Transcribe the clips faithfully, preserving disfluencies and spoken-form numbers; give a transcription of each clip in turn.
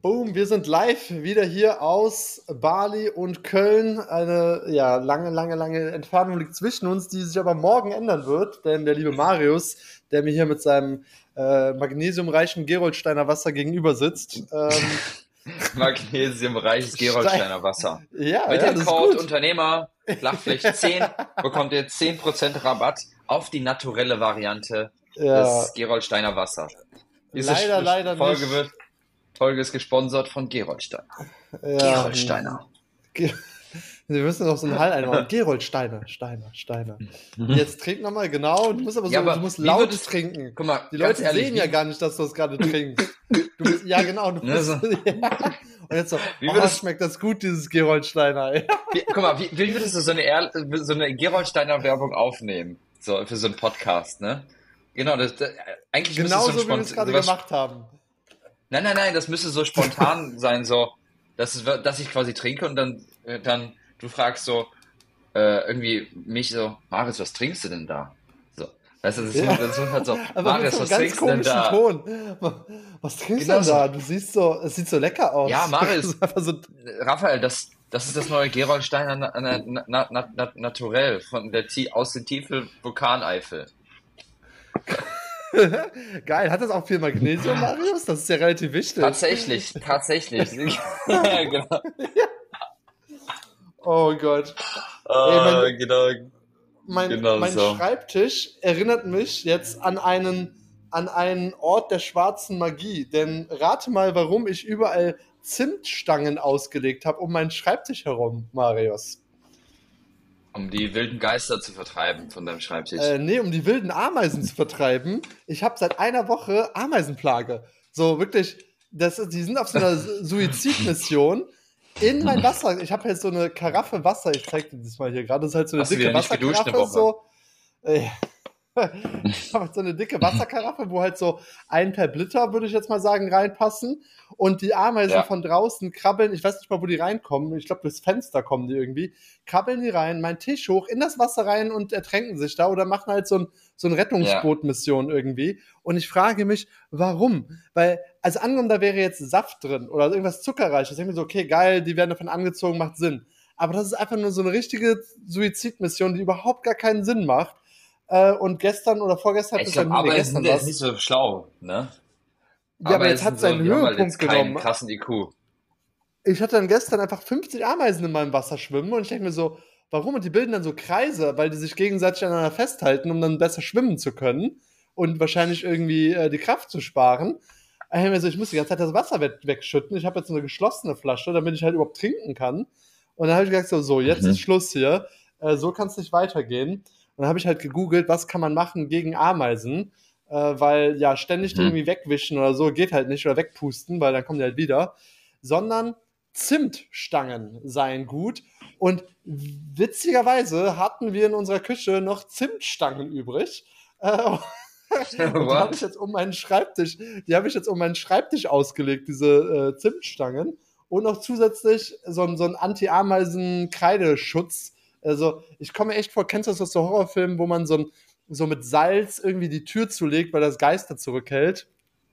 Boom, wir sind live wieder hier aus Bali und Köln. Eine ja, lange, lange, lange Entfernung liegt zwischen uns, die sich aber morgen ändern wird, denn der liebe Marius, der mir hier mit seinem äh, magnesiumreichen Gerolsteiner Wasser gegenüber sitzt. Ähm, Magnesiumreiches Gerolsteiner Wasser. Ja, mit ja, dem das Code ist gut. Unternehmer Flachpflicht zehn bekommt ihr zehn Prozent Rabatt auf die naturelle Variante Ja, des Gerolsteiner Wasser. Diese leider, Sch- leider Folge nicht. wird Folge ist gesponsert von Gerolsteiner. Ja, Gerolsteiner. Ge- Wir müssen noch so einen Hall einbauen. Gerold Steiner, Steiner, Steiner. Jetzt trink nochmal, genau. Du musst aber so, Ja, aber du musst wie laut würdest- trinken. Guck mal, Die ganz Leute ehrlich, sehen wie- ja gar nicht, dass du es gerade trinkst. Du musst, ja, genau. Du Ne, musst, so. ja. Und jetzt so, Wie oh, würdest- schmeckt das gut, dieses Gerold Steiner. Ja. Wie, guck mal, wie, wie würdest du so eine, Ehr- so eine Gerolsteiner Werbung aufnehmen? So, für so einen Podcast, ne? Genau, das, das eigentlich müsste es so ein Genauso, wie wir es Spont- gerade sowas- gemacht haben. Nein, nein, nein, das müsste so spontan sein, so, dass, es, dass ich quasi trinke und dann, äh, dann du fragst so, äh, irgendwie mich so, Marius, was trinkst du denn da? So, weißt du, das ist, Ja. das ist halt so, Aber mit Marius, so einem was ganz trinkst du denn komischen da? Ton. Was trinkst Genau du denn so. da? Du siehst so, es sieht so lecker aus. Ja, Marius. Das ist einfach so, Raphael, das, das ist das neue Gerolsteiner na, na, na, na, na, Naturell von der Tie- aus den Tiefen Vulkaneifel. geil. Hat das auch viel Magnesium, Marius? Das ist ja relativ wichtig. Tatsächlich, tatsächlich. genau. Oh Gott. Ah, mein- genau. Mein, Genau mein so. Schreibtisch erinnert mich jetzt an einen, an einen Ort der schwarzen Magie. Denn rate mal, warum ich überall Zimtstangen ausgelegt habe um meinen Schreibtisch herum, Marius. Um die wilden Geister zu vertreiben von deinem Schreibtisch. Äh, nee, um die wilden Ameisen zu vertreiben. Ich habe seit einer Woche Ameisenplage. So wirklich, das, ist- die sind auf so einer Suizidmission in mein Wasser. Ich habe jetzt so eine Karaffe Wasser. Ich zeig dir das mal hier gerade. Das ist halt so eine Hast du dicke wieder nicht geduscht eine Wasserkaraffe. Woche? So. Äh, Ich habe so eine dicke Wasserkaraffe, wo halt so ein per Liter, würde ich jetzt mal sagen, reinpassen. Und die Ameisen Ja. von draußen krabbeln, ich weiß nicht mal, wo die reinkommen. Ich glaube, durchs Fenster kommen die irgendwie. Krabbeln die rein, meinen Tisch hoch, in das Wasser rein und ertränken sich da oder machen halt so ein, so ein Rettungsboot-Mission irgendwie. Und ich frage mich, warum? Weil, also angenommen, da wäre jetzt Saft drin oder irgendwas Zuckerreiches. Ich denke mir so, okay, geil, die werden davon angezogen, macht Sinn. Aber das ist einfach nur so eine richtige Suizidmission, die überhaupt gar keinen Sinn macht. Äh, und gestern oder vorgestern Ich ist glaube, dann nee, Ameisen gestern sind jetzt was. nicht so schlau, ne? Ja, aber jetzt Ameisen hat seinen so, die haben halt Höhepunkt jetzt keinen genommen. krassen I Q. Ich hatte dann gestern einfach fünfzig Ameisen in meinem Wasser schwimmen und ich denke mir so, warum? Und die bilden dann so Kreise, weil die sich gegenseitig aneinander festhalten, um dann besser schwimmen zu können und wahrscheinlich irgendwie äh, die Kraft zu sparen. Ich denke mir so, ich muss die ganze Zeit das Wasser we- wegschütten. Ich habe jetzt so eine geschlossene Flasche, damit ich halt überhaupt trinken kann. Und dann habe ich gesagt, so, so jetzt Mhm. ist Schluss hier. Äh, so kann es nicht weitergehen. Und dann habe ich halt gegoogelt, was kann man machen gegen Ameisen, äh, weil ja ständig die Mhm. irgendwie wegwischen oder so geht halt nicht oder wegpusten, weil dann kommen die halt wieder, sondern Zimtstangen seien gut. Und witzigerweise hatten wir in unserer Küche noch Zimtstangen übrig. Äh, und die habe What? ich jetzt um meinen Schreibtisch, die habe ich jetzt um meinen Schreibtisch ausgelegt, diese äh, Zimtstangen. Und noch zusätzlich so, ein- so ein Anti-Ameisen-Kreideschutz. Also, ich komme mir echt vor, kennst du das aus so Horrorfilmen, wo man so, ein, so mit Salz irgendwie die Tür zulegt, weil das Geister zurückhält?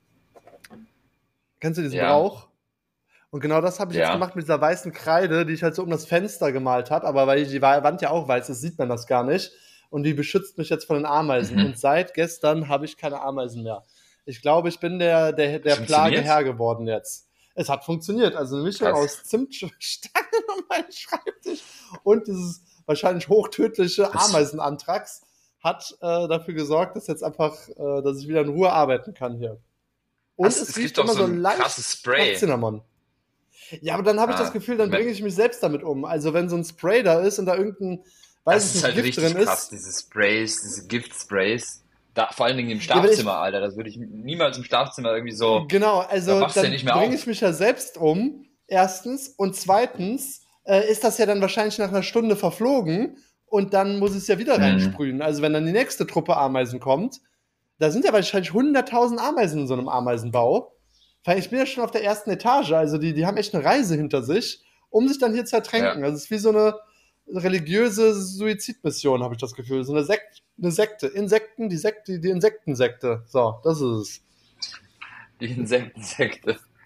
Kennst du diesen Ja. Brauch? Und genau das habe ich jetzt Ja. gemacht mit dieser weißen Kreide, die ich halt so um das Fenster gemalt habe. Aber weil die Wand ja auch weiß ist, sieht man das gar nicht. Und die beschützt mich jetzt vor den Ameisen. Mhm. Und seit gestern habe ich keine Ameisen mehr. Ich glaube, ich bin der, der, der Plage Funktioniert? Herr geworden jetzt. Es hat funktioniert. Also eine Mischung Krass. aus Zimtstangen und meinem Schreibtisch und dieses wahrscheinlich hochtödliche Das- Ameisenanthrax hat äh, dafür gesorgt, dass jetzt einfach, äh, dass ich wieder in Ruhe arbeiten kann hier. Und Das- es, es riecht gibt doch immer so so ein leicht krasses nach Spray. Cinnamon. Ja, aber dann habe ich Ah, das Gefühl, dann wenn- bringe ich mich selbst damit um. Also wenn so ein Spray da ist und da irgendein, weiß Das ich ist nicht, halt Gift richtig drin krass, ist. diese Sprays, diese Giftsprays. Da, vor allen Dingen im aber ich- Schlafzimmer, Alter. Das würde ich niemals im Schlafzimmer irgendwie so. Genau, Da also wachst du ja dann nicht mehr bringe auf. ich mich ja selbst um, erstens. Und zweitens äh, ist das ja dann wahrscheinlich nach einer Stunde verflogen und dann muss ich es ja wieder Mhm. reinsprühen. Also wenn dann die nächste Truppe Ameisen kommt, da sind ja wahrscheinlich hunderttausend Ameisen in so einem Ameisenbau. Weil ich bin ja schon auf der ersten Etage, also die, die haben echt eine Reise hinter sich, um sich dann hier zu ertränken. Ja. Also es ist wie so eine religiöse Suizidmission, habe ich das Gefühl. So eine, Sekt, eine Sekte. Insekten, die Sekte, die Insektensekte. So, das ist es. Die Insektensekte.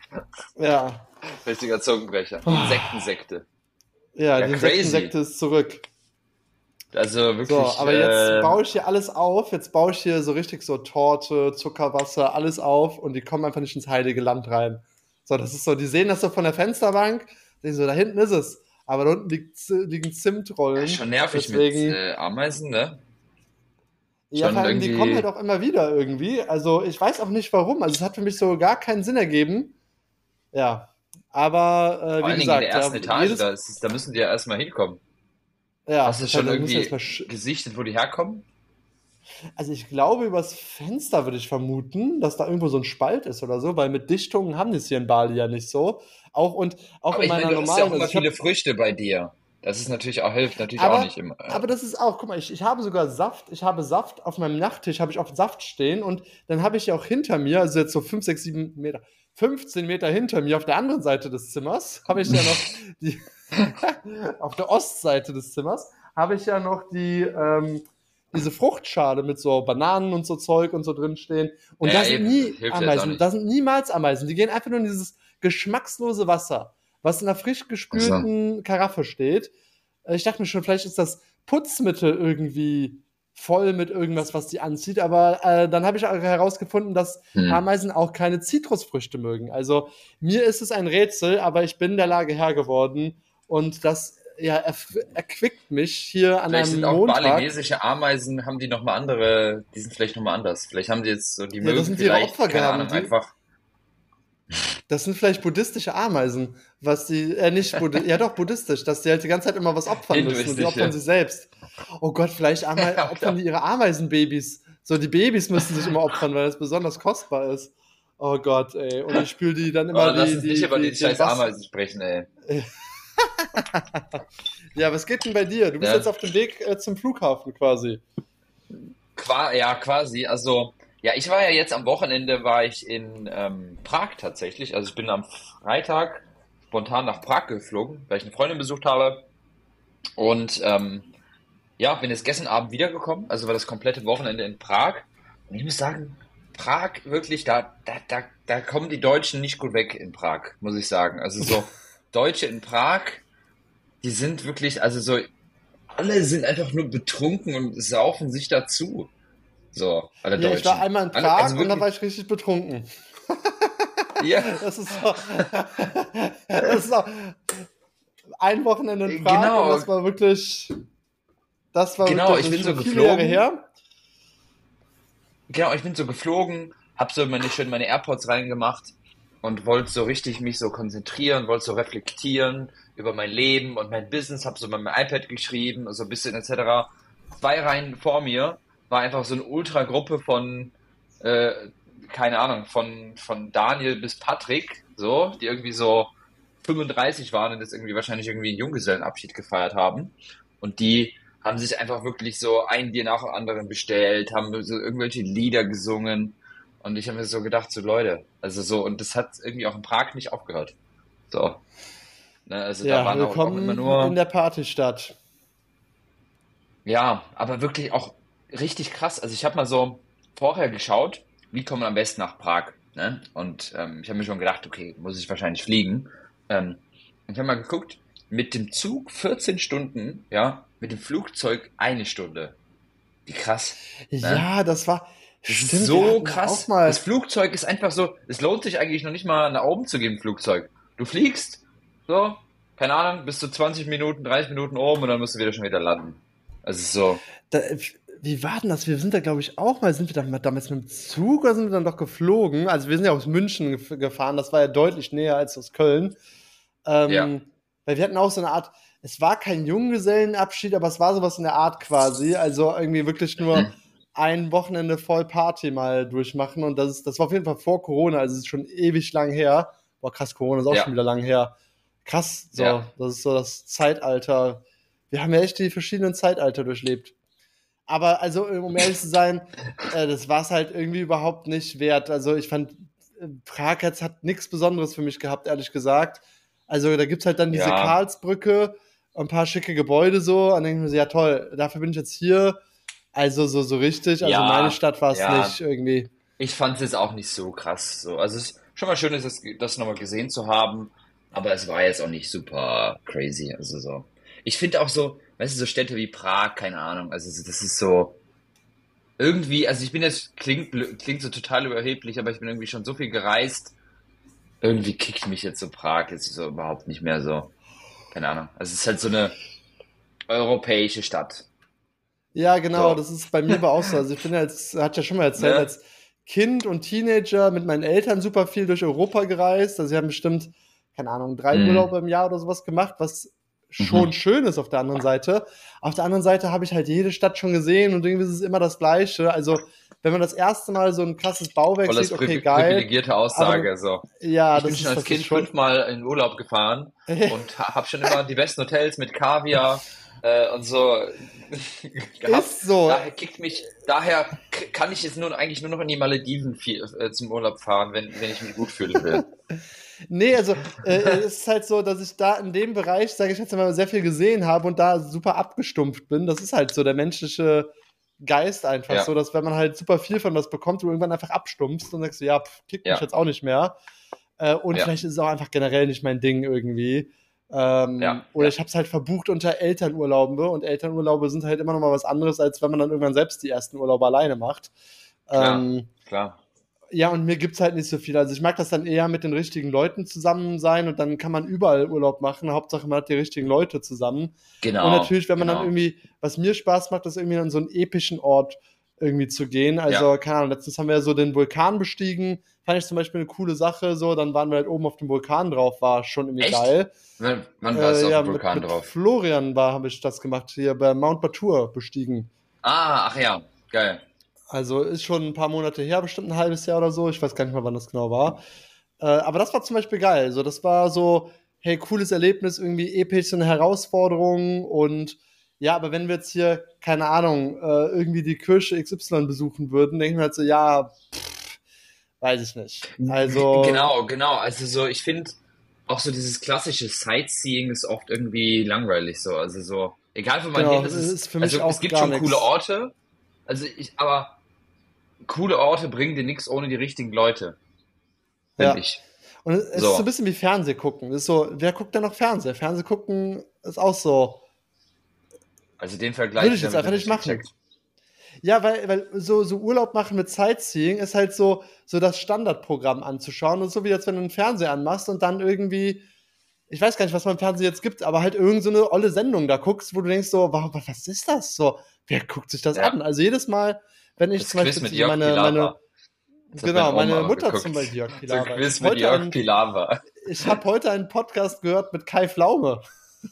Ja. Richtiger Zungenbrecher. Insektensekte. Ja, Ja, die crazy. Insektensekte ist zurück. Also wirklich. So, aber jetzt äh, baue ich hier alles auf. Jetzt baue ich hier so richtig so Torte, Zuckerwasser, alles auf und die kommen einfach nicht ins heilige Land rein. So, das ist so, die sehen das so von der Fensterbank, denken so, da hinten ist es. Aber da unten liegt, liegen Zimtrollen. ja, schon nervig Deswegen, mit äh, Ameisen, ne? ja, Schon vor allem, die kommen irgendwie. halt auch immer wieder irgendwie. Also, ich weiß auch nicht warum. Also, es hat für mich so gar keinen Sinn ergeben. Ja, aber äh, Vor wie allen Dingen in der gesagt, ersten ja, Etage, jedes, da, ist es, da müssen die ja erstmal hinkommen. Hast ja, du da, schon da muss ich jetzt irgendwie mal, sch- gesichtet, wo die herkommen? also ich glaube, übers Fenster würde ich vermuten, dass da irgendwo so ein Spalt ist oder so, weil mit Dichtungen haben die es hier in Bali ja nicht so. Auch und auch Aber in ich meine, meiner du hast ja auch normalen, also immer ich habe, viele Früchte bei dir. Das ist natürlich auch, hilft natürlich auch nicht aber, immer. Äh, aber das ist auch, guck mal, ich, ich habe sogar Saft, ich habe Saft auf meinem Nachttisch, habe ich auf Saft stehen und dann habe ich ja auch hinter mir, also jetzt so fünf, sechs, sieben Meter, fünfzehn Meter hinter mir auf der anderen Seite des Zimmers, habe ich ja noch die, auf der Ostseite des Zimmers, habe ich ja noch die, ähm, diese Fruchtschale mit so Bananen und so Zeug und so drin stehen. Und da naja, sind eben, das nie hilft ja jetzt auch Ameisen, da nicht. sind niemals Ameisen. Die gehen einfach nur in dieses geschmackslose Wasser, was in einer frisch Also, gespülten Karaffe steht. Äh, Ich dachte mir schon, vielleicht ist das Putzmittel irgendwie voll mit irgendwas, was die anzieht. Aber äh, dann habe ich auch herausgefunden, dass hm. Ameisen auch keine Zitrusfrüchte mögen. Also mir ist es ein Rätsel, aber ich bin der Lage Herr geworden. Und das ja, erf- erquickt mich hier an Vielleicht sind einem auch Montag. balinesische Ameisen, haben die nochmal andere, die sind vielleicht nochmal anders. Vielleicht haben die jetzt so, die Ja, das mögen sind ihre vielleicht, keine Opfergaben. Ahnung, Die, einfach. das sind vielleicht buddhistische Ameisen, was die, äh, nicht Buddhi ja doch, buddhistisch, dass die halt die ganze Zeit immer was opfern müssen und die opfern Hinduistische. sich selbst. Oh Gott, vielleicht Ame Ja, opfern klar. die ihre Ameisenbabys. So, die Babys müssen sich immer opfern, weil das besonders kostbar ist. Oh Gott, ey. Und ich spüle die dann Oh, immer lass die, uns nicht die, über die die, den scheiß Wasser. Ameisen sprechen, ey. Ja, was geht denn bei dir? Du bist Ja, jetzt auf dem Weg äh, zum Flughafen quasi. qua ja, quasi. Also, ja, ich war ja jetzt am Wochenende, war ich in ähm, Prag tatsächlich. Also ich bin am Freitag spontan nach Prag geflogen, weil ich eine Freundin besucht habe. Und ähm, ja, bin jetzt gestern Abend wiedergekommen. Also war das komplette Wochenende in Prag. Und ich muss sagen, Prag wirklich, da, da, da, da kommen die Deutschen nicht gut weg in Prag, muss ich sagen. Also so Deutsche in Prag, die sind wirklich, also so, alle sind einfach nur betrunken und saufen sich dazu. So, alle Ja, ich war Deutschen. einmal in Alle, Prag also und da wirklich, war ich richtig betrunken. ja, Das ist so, das ist so ein Wochenende in Prag und genau, das war wirklich, das war genau, wirklich, ich das ist bin so schon viele Jahre geflogen, her. genau, ich bin so geflogen, hab so meine, schön meine AirPods reingemacht und wollte so richtig mich so konzentrieren, wollte so reflektieren über mein Leben und mein Business, hab so mit meinem iPad geschrieben, so ein bisschen et cetera. Zwei Reihen vor mir war einfach so eine Ultragruppe von, äh, keine Ahnung, von, von Daniel bis Patrick, so, die irgendwie so fünfunddreißig waren und jetzt irgendwie wahrscheinlich irgendwie einen Junggesellenabschied gefeiert haben. Und die haben sich einfach wirklich so ein Bier nach dem anderen bestellt, haben so irgendwelche Lieder gesungen. Und ich habe mir so gedacht, so Leute, also so, und das hat irgendwie auch in Prag nicht aufgehört. So, ne, also da Ja, waren auch, auch immer willkommen in nur, der Partystadt. ja, aber wirklich auch richtig krass. Also ich habe mal so vorher geschaut, wie kommt man am besten nach Prag, ne? Und ähm, ich habe mir schon gedacht, okay, muss ich wahrscheinlich fliegen. Ähm, und ich habe mal geguckt, mit dem Zug vierzehn Stunden, ja, mit dem Flugzeug eine Stunde. Wie krass, ne? Ja, das war, Das ist stimmt, wir so hatten da auch krass. Das mal, Flugzeug ist einfach so, es lohnt sich eigentlich noch nicht mal nach oben zu gehen, im Flugzeug. Du fliegst, so, keine Ahnung, bis zu zwanzig Minuten, dreißig Minuten oben und dann musst du wieder schon wieder landen. Also so, da, wie war denn das? Wir sind da, glaube ich, auch mal, sind wir da damals mit dem Zug oder sind wir dann doch geflogen? Also wir sind ja aus München gef gefahren, das war ja deutlich näher als aus Köln. ja, Ähm, weil wir hatten auch so eine Art, es war kein Junggesellenabschied, aber es war sowas in der Art quasi. Also irgendwie wirklich nur mhm, ein Wochenende voll Party mal durchmachen. Und das ist, das war auf jeden Fall vor Corona, also es ist schon ewig lang her. Boah, krass, Corona ist auch schon ja, wieder lang her. Krass, ja. so, das ist so das Zeitalter. Wir haben ja echt die verschiedenen Zeitalter durchlebt. Aber also, um ehrlich zu sein, äh, das war es halt irgendwie überhaupt nicht wert. Also ich fand, äh, Prag jetzt hat nichts Besonderes für mich gehabt, ehrlich gesagt. Also da gibt's halt dann diese Ja, Karlsbrücke, ein paar schicke Gebäude so. Und dann denke ich mir so, ja toll, dafür bin ich jetzt hier. Also so, so richtig, also meine ja, Stadt war es ja. nicht irgendwie. Ich fand es jetzt auch nicht so krass. So. Also es ist schon mal schön ist, das, das nochmal gesehen zu haben. Aber es war jetzt auch nicht super crazy. Also so. Ich finde auch so, weißt du, so Städte wie Prag, keine Ahnung. Also das ist so irgendwie, also ich bin jetzt, klingt, klingt so total überheblich, aber ich bin irgendwie schon so viel gereist. Irgendwie kickt mich jetzt so Prag jetzt so überhaupt nicht mehr so. Keine Ahnung. Also es ist halt so eine europäische Stadt. Ja, genau, So. das ist bei mir aber auch so. Also ich bin ja jetzt, hat ja schon mal erzählt, Ne? als Kind und Teenager mit meinen Eltern super viel durch Europa gereist. Also sie haben bestimmt, keine Ahnung, drei Mhm. Urlaube im Jahr oder sowas gemacht, was schon Mhm. schön ist auf der anderen Seite. Auf der anderen Seite habe ich halt jede Stadt schon gesehen und irgendwie ist es immer das Gleiche. Also wenn man das erste Mal so ein krasses Bauwerk Voll das sieht, okay, pri geil. privilegierte Aber Aussage. So. ja, Ich bin das schon ist, als das ist Kind schon. fünfmal in Urlaub gefahren und ha habe schon immer die besten Hotels mit Kaviar äh, und so gehabt. Ist so. Daher kickt mich, daher k- kann ich jetzt nur eigentlich nur noch in die Malediven viel, äh, zum Urlaub fahren, wenn, wenn ich mich gut fühlen will. Nee, also äh, es ist halt so, dass ich da in dem Bereich, sage ich jetzt mal, sehr viel gesehen habe und da super abgestumpft bin. Das ist halt so der menschliche Geist einfach so, Ja, dass wenn man halt super viel von was bekommt, du irgendwann einfach abstumpfst und sagst, ja, pff, kickt mich ja, jetzt auch nicht mehr. Äh, und ja, vielleicht ist es auch einfach generell nicht mein Ding irgendwie. ja, Ähm, oder ja, ich habe es halt verbucht unter Elternurlaube und Elternurlaube sind halt immer noch mal was anderes, als wenn man dann irgendwann selbst die ersten Urlaube alleine macht. klar, Ähm, klar. ja, und mir gibt's halt nicht so viel. Also ich mag das dann eher mit den richtigen Leuten zusammen sein und dann kann man überall Urlaub machen. Hauptsache man hat die richtigen Leute zusammen. Und Genau, natürlich, wenn man dann genau. irgendwie, was mir Spaß macht, ist irgendwie an so einen epischen Ort irgendwie zu gehen. Also, Ja. keine Ahnung, letztens haben wir ja so den Vulkan bestiegen. Fand ich zum Beispiel eine coole Sache. So, dann waren wir halt oben auf dem Vulkan drauf, war schon irgendwie Echt? geil. Wann, wann warst Äh, du auf ja, dem mit, Vulkan mit drauf? Florian war, habe ich das gemacht, hier bei Mount Batur bestiegen. Ah, ach ja, geil. Also ist schon ein paar Monate her, bestimmt ein halbes Jahr oder so. Ich weiß gar nicht mal, wann das genau war. Äh, aber das war zum Beispiel geil. So, das war so, hey, cooles Erlebnis, irgendwie episch, so eine Herausforderung. Und ja, aber wenn wir jetzt hier, keine Ahnung, äh, irgendwie die Kirche X Y besuchen würden, denken wir halt so, ja, weiß ich nicht. G- Also, Genau, genau. Also so, ich finde auch so dieses klassische Sightseeing ist oft irgendwie langweilig so. Also so, egal wo man hin genau, ist, es, ist für also mich es auch gibt gar schon coole nichts. Orte. Also ich, aber coole Orte bringen dir nichts ohne die richtigen Leute, finde Ja. ich. Und es ist so ein So, bisschen wie Fernseh gucken. Das ist so, wer guckt denn noch Fernseh? Fernseh gucken ist auch so, also den würde Vergleich ich jetzt habe ich noch einfach nicht nicht machen. gecheckt. Ja, weil, weil so, so Urlaub machen mit Sightseeing ist halt so, so das Standardprogramm anzuschauen. Und so wie jetzt, wenn du einen Fernseher anmachst und dann irgendwie, ich weiß gar nicht, was man im Fernsehen jetzt gibt, aber halt irgend so eine olle Sendung da guckst, wo du denkst so, wow, was ist das so? Wer guckt sich das Ja, an? Also jedes Mal, wenn ich das zum Quiz Beispiel mit so Jörg meine, meine, Pilawa. Das hat meine genau, Oma meine immer Mutter zum geguckt. Beispiel, Jörg So Pilawa. Ich Quiz habe mit heute Jörg einen, Pilawa. ich habe heute einen Podcast gehört mit Kai Pflaume.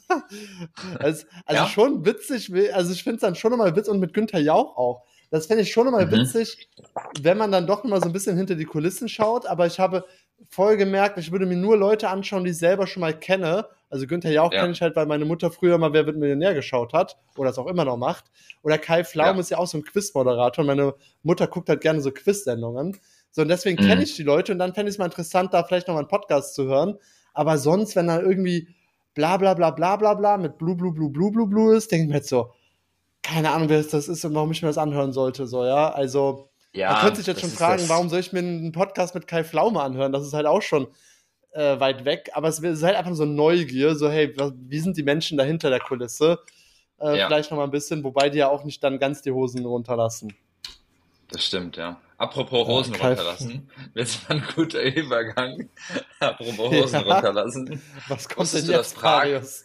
Also, also Ja? schon witzig, also ich finde es dann schon nochmal witzig und mit Günther Jauch auch. Das fände ich schon nochmal Mhm. witzig, wenn man dann doch mal so ein bisschen hinter die Kulissen schaut, aber ich habe voll gemerkt, ich würde mir nur Leute anschauen, die ich selber schon mal kenne. Also Günther Jauch kenne Ja, ich halt, weil meine Mutter früher mal Wer wird Millionär geschaut hat oder es auch immer noch macht. Oder Kai Pflaume ja. ist ja auch so ein Quizmoderator und meine Mutter guckt halt gerne so Quiz-Sendungen. So, und deswegen kenne Mhm. ich die Leute und dann fände ich es mal interessant, da vielleicht noch mal einen Podcast zu hören. Aber sonst, wenn da irgendwie bla bla bla bla bla bla mit Blue Blue Blue Blue Blue Blue ist, denke ich mir jetzt so, keine Ahnung, wer das ist und warum ich mir das anhören sollte, so, ja. Also, man könnte sich Ja, jetzt schon das ist fragen, warum das. soll ich mir einen Podcast mit Kai Pflaume anhören? Das ist halt auch schon äh, weit weg, aber es ist halt einfach so Neugier, so, hey, was, wie sind die Menschen dahinter der Kulisse? Äh, Ja, vielleicht noch mal ein bisschen, wobei die ja auch nicht dann ganz die Hosen runterlassen. das stimmt, ja. Apropos Ja, Hosen Kai, runterlassen. Jetzt war ein guter Übergang. Apropos Hosen ja, runterlassen. was kommt denn Wusstest du, dass jetzt, Prag, Marius?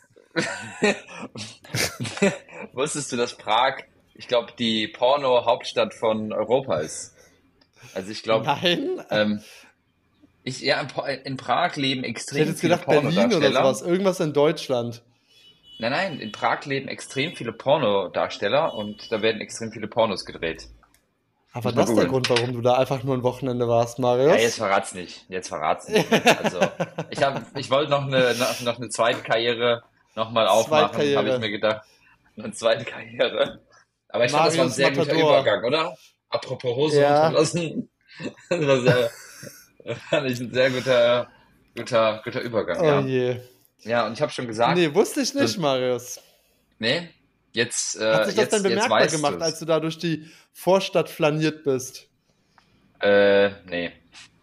wusstest du, dass Prag, ich glaube, die Porno-Hauptstadt von Europa ist? Also ich glaube, Nein? ähm, ich, ja, in, Pa- in Prag leben Ich hätte extrem jetzt viele gedacht Berlin oder sowas, Pornodarsteller. irgendwas in Deutschland. Nein, nein, in Prag leben extrem viele Pornodarsteller und da werden extrem viele Pornos gedreht. Aber Muss mal das ist der googeln. Grund, warum du da einfach nur ein Wochenende warst, Ja, jetzt Marius? verrat's nicht. Jetzt verrat's nicht. Also, ich habe, ich wollte noch eine, noch, noch eine zweite Karriere nochmal aufmachen, habe ich Zweitkarriere. mir gedacht. Eine zweite Karriere. Aber ich fand, das war ein Marius sehr guter Matador. Übergang, oder? Apropos Hosen Ja. runterlassen. Das war sehr, fand ich ein sehr guter, guter, guter Übergang, Oh ja. je. Ja, und ich habe schon gesagt, Nee, wusste ich so, nicht, Marius. nee, jetzt, Hat äh, sich das denn jetzt, jetzt bemerkbar weißt gemacht, du's. als du da durch die Vorstadt flaniert bist? Äh, nee.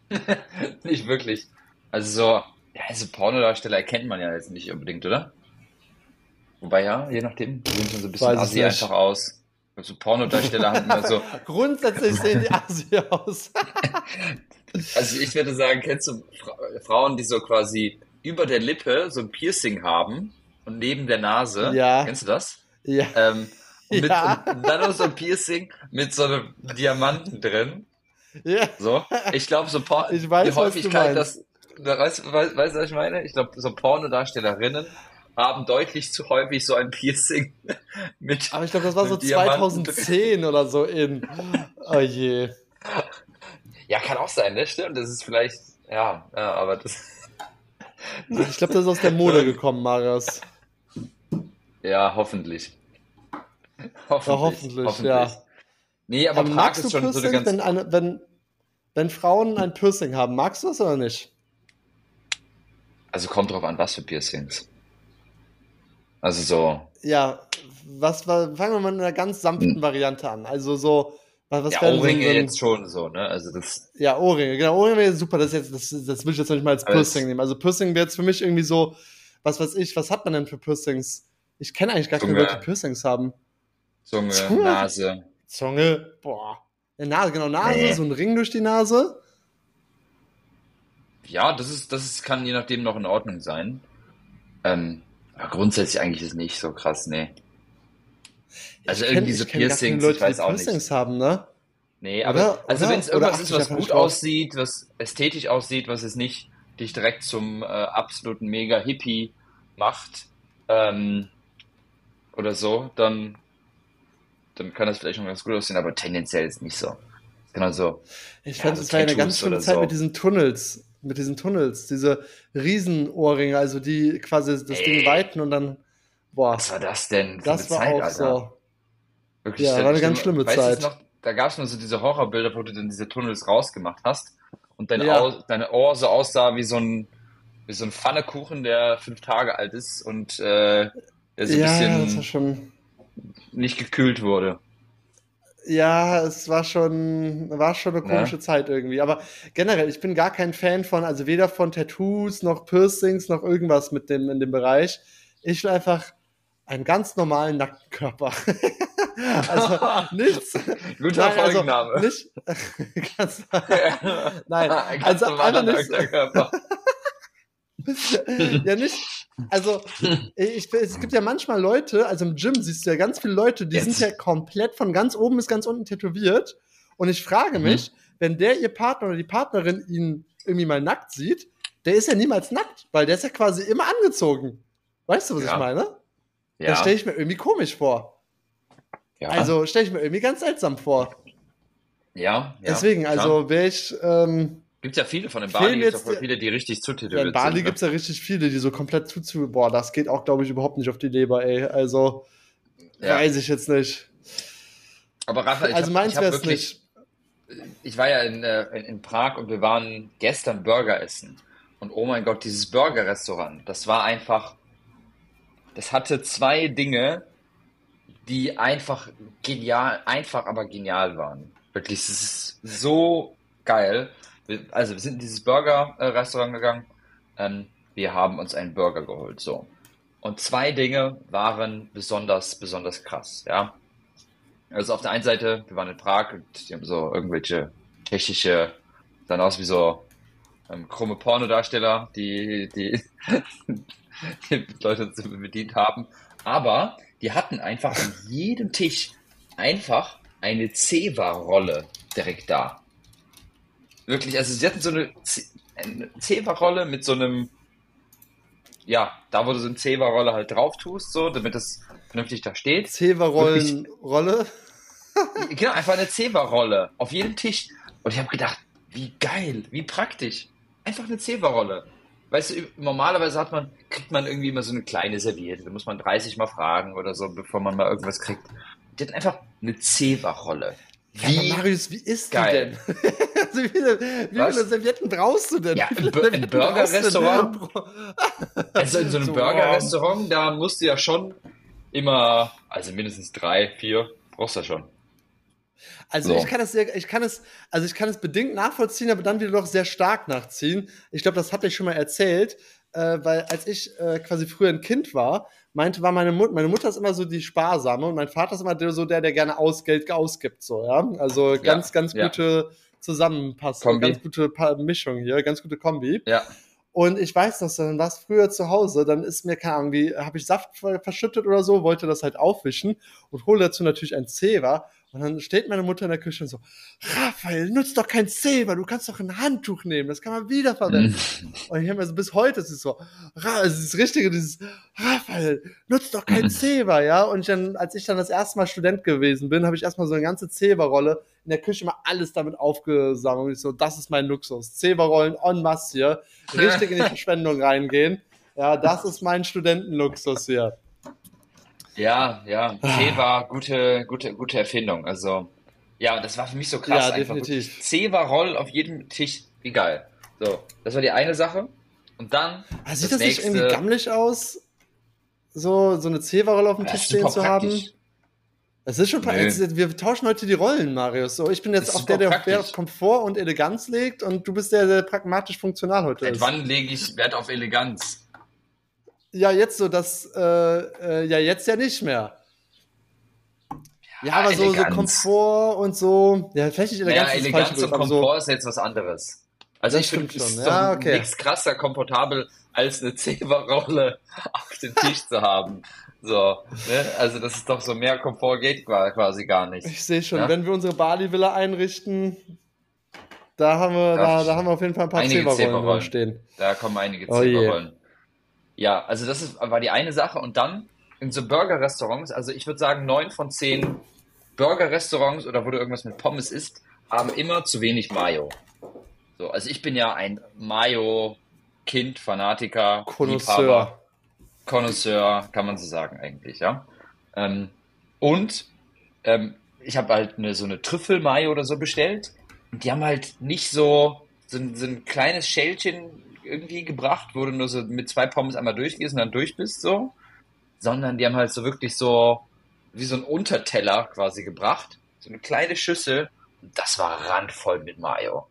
Nicht wirklich. Also so, ja, also Pornodarsteller erkennt man ja jetzt nicht unbedingt, oder? Wobei ja, je nachdem, die sehen schon so ein bisschen Weiß ich assi nicht. einfach aus. Also Pornodarsteller haben immer so, Grundsätzlich sehen die Asi aus. also ich würde sagen, kennst du Fra Frauen, die so quasi über der Lippe so ein Piercing haben und neben der Nase, Ja, kennst du das? ja, Ähm, und mit ja, und dann noch so ein Piercing mit so einem Diamanten drin. ja. So, ich glaube, so Por Ich die weiß, was du Häufigkeit, meinst. dass, da- weißt du, weißt, weißt, du, was ich meine? Ich glaube, so Pornodarstellerinnen haben deutlich zu häufig so ein Piercing mit Aber ich glaube, das war so einem Diamanten drin. zweitausendzehn oder so in. Oh je. Ja, kann auch sein, ne? Stimmt, das ist vielleicht, ja, ja, aber das, Ich glaube, das ist aus der Mode gekommen, Marius. ja, hoffentlich. Ja, Hoffentlich, hoffentlich, hoffentlich. ja. Nee, aber Ähm, Prag magst ist du schon so eine Piercings, ganz, wenn, eine, wenn, wenn Frauen ein Piercing haben? Magst du das oder nicht? also kommt drauf an, was für Piercings. Also so, Ja, was war, fangen wir mal in einer ganz sanften Variante an. Also so, was, was ja, wäre denn so ein, Ohrringe so jetzt ein, schon so, ne? Also das, ja, Ohrringe, genau, Ohrringe wäre super, das ist jetzt, das, das will ich jetzt noch nicht mal als aber Piercing es, nehmen. Also Piercing wäre jetzt für mich irgendwie so, was weiß ich, was hat man denn für Piercings? Ich kenne eigentlich gar keine Zunge, Leute, die Piercings haben. Zunge, Zunge? Nase. Zunge, boah. Ja, Nase, genau, Nase, so Nee. ein Ring durch die Nase. Ja, das ist, das ist, kann je nachdem noch in Ordnung sein. Ähm, aber grundsätzlich eigentlich ist nicht so krass, nee. Also Ich kenne irgendwie so ich kenn gar keine Piercings, ich Leute, die weiß auch nicht. Piercings haben, ne? Nee, aber Oder? also wenn es Oder? Oder irgendwas achte ist, ich was einfach nicht gut drauf? aussieht, was ästhetisch aussieht, was es nicht dich direkt zum äh, absoluten Mega-Hippie macht, ähm, oder so, dann, dann kann das vielleicht schon ganz gut aussehen, aber tendenziell ist nicht so. Genau so, Ich ja, fand, so es war ja eine ganz Tattoos schlimme oder Zeit mit so. diesen Tunnels. Mit diesen Tunnels. Diese Riesenohrringe, also die quasi das Ding Ey, weiten und dann, was boah, war das denn für eine das war Zeit, auch Alter? so. Wirklich, Ja, da- war eine stell ganz mal- schlimme weißt du es Zeit. noch, da gab es nur so diese Horrorbilder, wo du dann diese Tunnels rausgemacht hast und dein, Au Ja, dein Ohr so aussah wie so ein, wie so ein Pfannekuchen, der fünf Tage alt ist und äh, der so ein ja, ja, das war bisschen schon. nicht gekühlt wurde. Ja, es war schon, war schon eine Ne? komische Zeit irgendwie. Aber generell, ich bin gar kein Fan von, also weder von Tattoos noch Piercings noch irgendwas mit dem in dem Bereich. Ich will einfach einen ganz normalen nackten Körper. Also nichts. Guter Nein, also Folgenname. nicht. Ganz, nein, Ein ganz also normaler einfach nicht. nackter Körper. Ja, nicht. Also, ich, es gibt ja manchmal Leute, also im Gym siehst du ja ganz viele Leute, die sind ja Jetzt. komplett von ganz oben bis ganz unten tätowiert. Und ich frage Mhm. mich, wenn der ihr Partner oder die Partnerin ihn irgendwie mal nackt sieht, der ist ja niemals nackt, weil der ist ja quasi immer angezogen. Weißt du, was ich Ja, meine? Das stelle ja, ich mir irgendwie komisch vor. ja, Also stelle ich mir irgendwie ganz seltsam vor. ja, ja, Deswegen, klar. also wäre ich, ähm, Gibt's ja viele von den Bali, fehlen gibt's auch jetzt, voll viele, die richtig ja, in zutätowiert Bali sind, ne? gibt es ja richtig viele, die so komplett zuzu, boah, das geht auch, glaube ich, überhaupt nicht auf die Leber, ey. Also, Ja. weiß ich jetzt nicht. Aber Rafa, ich Also habe ich meins hab wäre es wirklich, nicht. ich war ja in, äh, in, in Prag und wir waren gestern Burger essen. Und oh mein Gott, dieses Burger-Restaurant, das war einfach, das hatte zwei Dinge, die einfach genial, einfach aber genial waren. Wirklich, es ist so geil. Wir, also wir sind in dieses Burger-Restaurant gegangen. Ähm, wir haben uns einen Burger geholt, so. Und zwei Dinge waren besonders, besonders krass, ja. Also auf der einen Seite, wir waren in Prag und die haben so irgendwelche tschechische, dann aus wie so ähm, krumme Pornodarsteller, die, die, die Leute bedient haben. Aber die hatten einfach an jedem Tisch einfach eine Zewa-Rolle direkt da. Wirklich, also sie hatten so eine, Z- eine Zewa-Rolle mit so einem, ja, da wo du so eine Zewa-Rolle halt drauf tust, so, damit das vernünftig da steht. Wirklich, Zewa-Rollen-Rolle. genau, einfach eine Zewa-Rolle auf jedem Tisch. Und ich habe gedacht, wie geil, wie praktisch. Einfach eine Zewa-Rolle. Weißt du, normalerweise hat man, kriegt man irgendwie immer so eine kleine Serviette. Da muss man dreißig Mal fragen oder so, bevor man mal irgendwas kriegt. Die hatten einfach eine Zewa-Rolle. Ja, aber Wie Marius, wie isst du denn? geil. Also wie viele, wie viele Was? Servietten brauchst du denn? Ja, Wie im, viele Bu im Servietten brauchst du denn? Burger-Restaurant, also in so einem So, oh, Burger-Restaurant, da musst du ja schon immer, also mindestens drei, vier, brauchst du ja schon. Also So. ich kann es sehr, ich kann es, also ich kann es bedingt nachvollziehen, aber dann wieder doch sehr stark nachziehen. Ich glaube, das hatte ich schon mal erzählt, äh, weil als ich äh, quasi früher ein Kind war, meinte, war meine Mutter, meine Mutter ist immer so die Sparsame und mein Vater ist immer der, so der, der gerne aus, Geld ausgibt, so, ja. Also ganz, Ja, ganz ja. gute Zusammenpassung, Kombi. ganz gute Pa- Mischung hier, ganz gute Kombi. Ja. Und ich weiß noch, dann war es früher zu Hause, dann ist mir, keine Ahnung, wie, habe ich Saft verschüttet oder so, wollte das halt aufwischen und hole dazu natürlich ein Zewa. Und dann steht meine Mutter in der Küche und so, Raphael, nutzt doch kein Zewa, du kannst doch ein Handtuch nehmen, das kann man wiederverwenden. Mhm. Und ich habe mir so bis heute, es ist so, Ra- es ist das Richtige, dieses, Raphael, nutzt doch kein Zewa, ja. Und ich dann, als ich dann das erste Mal Student gewesen bin, habe ich erstmal so eine ganze Zewa-Rolle in der Küche mal alles damit aufgesammelt. Und ich so, das ist mein Luxus. Zewa-Rollen en masse hier, richtig in die Verschwendung reingehen. Ja, das ist mein Studentenluxus hier. Ja, ja, Zewa, gute, gute, gute Erfindung. Also, ja, das war für mich so krass. Ja, einfach definitiv. Zewa-Roll auf jedem Tisch, wie geil. So, das war die eine Sache. Und dann Ah, sieht das das nicht nächste, irgendwie gammelig aus, so, so eine Zewa-Rolle auf dem Ja, Tisch ist stehen super zu haben? praktisch. Es ist schon, pra- Nö. jetzt, wir tauschen heute die Rollen, Marius. So, ich bin jetzt Ist auf der, super der auf Wert praktisch. auf Komfort und Eleganz legt und du bist der, der pragmatisch funktional heute Seit ist. wann lege ich Wert auf Eleganz? Ja, jetzt so, das, äh, äh, ja, jetzt ja nicht mehr. Ja, aber so, so Eleganz. Komfort und so, ja, vielleicht nicht Eleganz, Naja, ist das Eleganz falsche und Wort, aber Komfort so, ist jetzt was anderes. Also das ich finde, stimmt es schon. ist Ja, doch okay. nichts krasser komfortabel, als eine Zewa-Rolle auf dem Tisch zu haben. So, ne? Also das ist doch so, mehr Komfort geht qua- quasi gar nicht. Ich sehe schon, Ja? wenn wir unsere Bali-Villa einrichten, da haben wir, Da- da, da haben wir auf jeden Fall ein paar einige Zewa-Rollen drin Zewa-Rollen. stehen. Da kommen einige Oh je. Zewa-Rollen. Ja, also das ist, war die eine Sache. Und dann in so Burger-Restaurants, also ich würde sagen, neun von zehn Burger-Restaurants oder wo du irgendwas mit Pommes isst, haben immer zu wenig Mayo. So, also ich bin ja ein Mayo-Kind, Fanatiker, Connoisseur. Liebhaber, Connoisseur, kann man so sagen eigentlich, ja. Ähm, und ähm, ich habe halt eine, so eine Trüffel-Mayo oder so bestellt und die haben halt nicht so, so, ein, so ein kleines Schälchen irgendwie gebracht, wo du nur so mit zwei Pommes einmal durchgehst und dann durch bist, so, sondern die haben halt so wirklich so wie so ein Unterteller quasi gebracht, so eine kleine Schüssel und das war randvoll mit Mayo.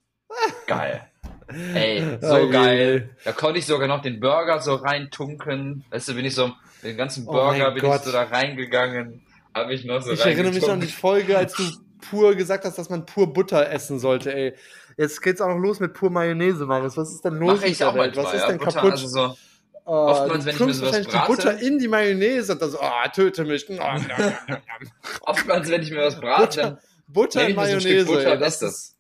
Geil. Ey, so Oh je. geil. Da konnte ich sogar noch den Burger so reintunken. Weißt du, bin ich so, den ganzen Oh Burger mein bin Gott. ich so da reingegangen, habe ich noch so Ich erinnere mich an die reingetunkt. Folge, als du pur gesagt hast, dass man pur Butter essen sollte, ey. Jetzt geht's auch noch los mit pur Mayonnaise, Marius. Was ist denn los Mache mit ich der auch Welt? Was manchmal, ist ja. denn Butter, kaputt? also so, Oh, oftmals, du wenn ich mir plumpst sowas wahrscheinlich die Butter brate, in die Mayonnaise und dann so, ah, töte mich. Oh, nom, nom, nom, nom. oftmals, wenn ich mir was brate, Butter, dann Butter nehme in ich mir so ein Stück Mayonnaise, Butter ey. und Das esse das. ist,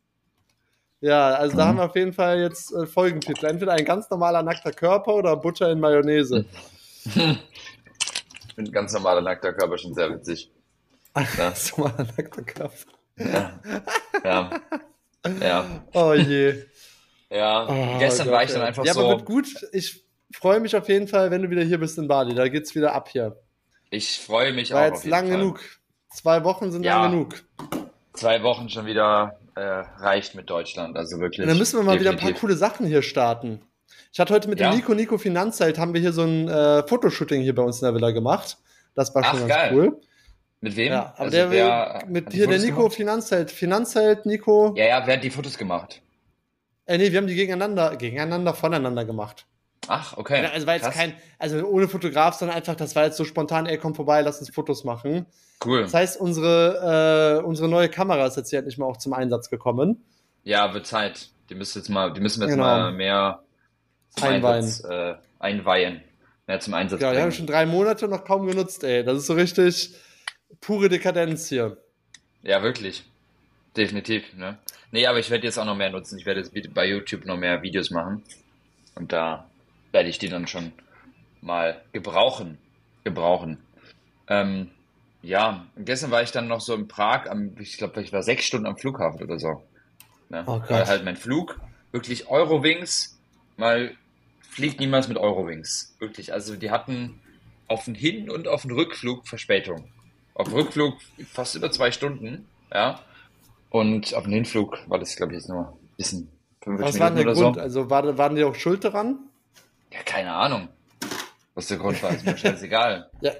ja, also da haben wir auf jeden Fall jetzt äh, Folgentitel. Entweder ein ganz normaler nackter Körper oder Butter in Mayonnaise. Ich bin ein ganz normaler nackter Körper, schon sehr witzig. Ein ganz normaler nackter Körper. Ja, ja, ja. Oh je. ja. Oh Gestern Gott, war ich dann ey. einfach Ja, aber so, wird gut. Ich freue mich auf jeden Fall, wenn du wieder hier bist in Bali. Da geht's wieder ab hier. ich freue mich War auch jetzt auf jeden lang Fall. genug. Zwei Wochen sind Ja. lang genug. Zwei Wochen schon wieder äh, reicht mit Deutschland, also wirklich. Und dann müssen wir mal wieder ein paar definitiv. coole Sachen hier starten. Ich hatte heute mit Ja. dem Nico Nico Finanzheld haben wir hier so ein äh, Fotoshooting hier bei uns in der Villa gemacht. Das war schon Ach, ganz geil. cool. Mit wem? Ja, aber Also der wer mit hat die hier der Fotos Nico gemacht? Finanzheld, Finanzheld Nico. Ja, ja, wer hat die Fotos gemacht? Äh, nee, wir haben die gegeneinander, gegeneinander, voneinander gemacht. Ach, okay. Ja, also war jetzt Krass. kein, also ohne Fotograf, sondern einfach, das war jetzt so spontan, ey, komm vorbei, lass uns Fotos machen. Cool. Das heißt, unsere, äh, unsere neue Kamera ist jetzt hier endlich mal auch zum Einsatz gekommen. Ja, wird Zeit. Die müssen jetzt mal, die müssen wir jetzt Genau. mal mehr zum Einweihen. Einsatz äh, einweihen. Mehr zum Einsatz Ja, wir haben bringen. schon drei Monate noch kaum genutzt, ey. Das ist so richtig pure Dekadenz hier. Ja, wirklich. Definitiv, ne? Nee, aber ich werde jetzt auch noch mehr nutzen. Ich werde jetzt bei YouTube noch mehr Videos machen. Und da werde ich die dann schon mal gebrauchen. Gebrauchen. Ähm, ja, und gestern war ich dann noch so in Prag, am, ich glaube, ich war sechs Stunden am Flughafen oder so. Ne? Oh Gott. Weil halt mein Flug, wirklich Eurowings, mal fliegt niemals mit Eurowings. Wirklich. Also die hatten auf den Hin- und auf den Rückflug Verspätung. Auf dem Rückflug fast über zwei Stunden, ja. Und auf dem Hinflug war das, glaube ich, jetzt nur ein bisschen Was fünfundfünfzig war denn Minuten der oder Grund? so. Also war, waren die auch schuld daran? Ja, keine Ahnung, was der Grund war. Ist mir scheißegal. Ja.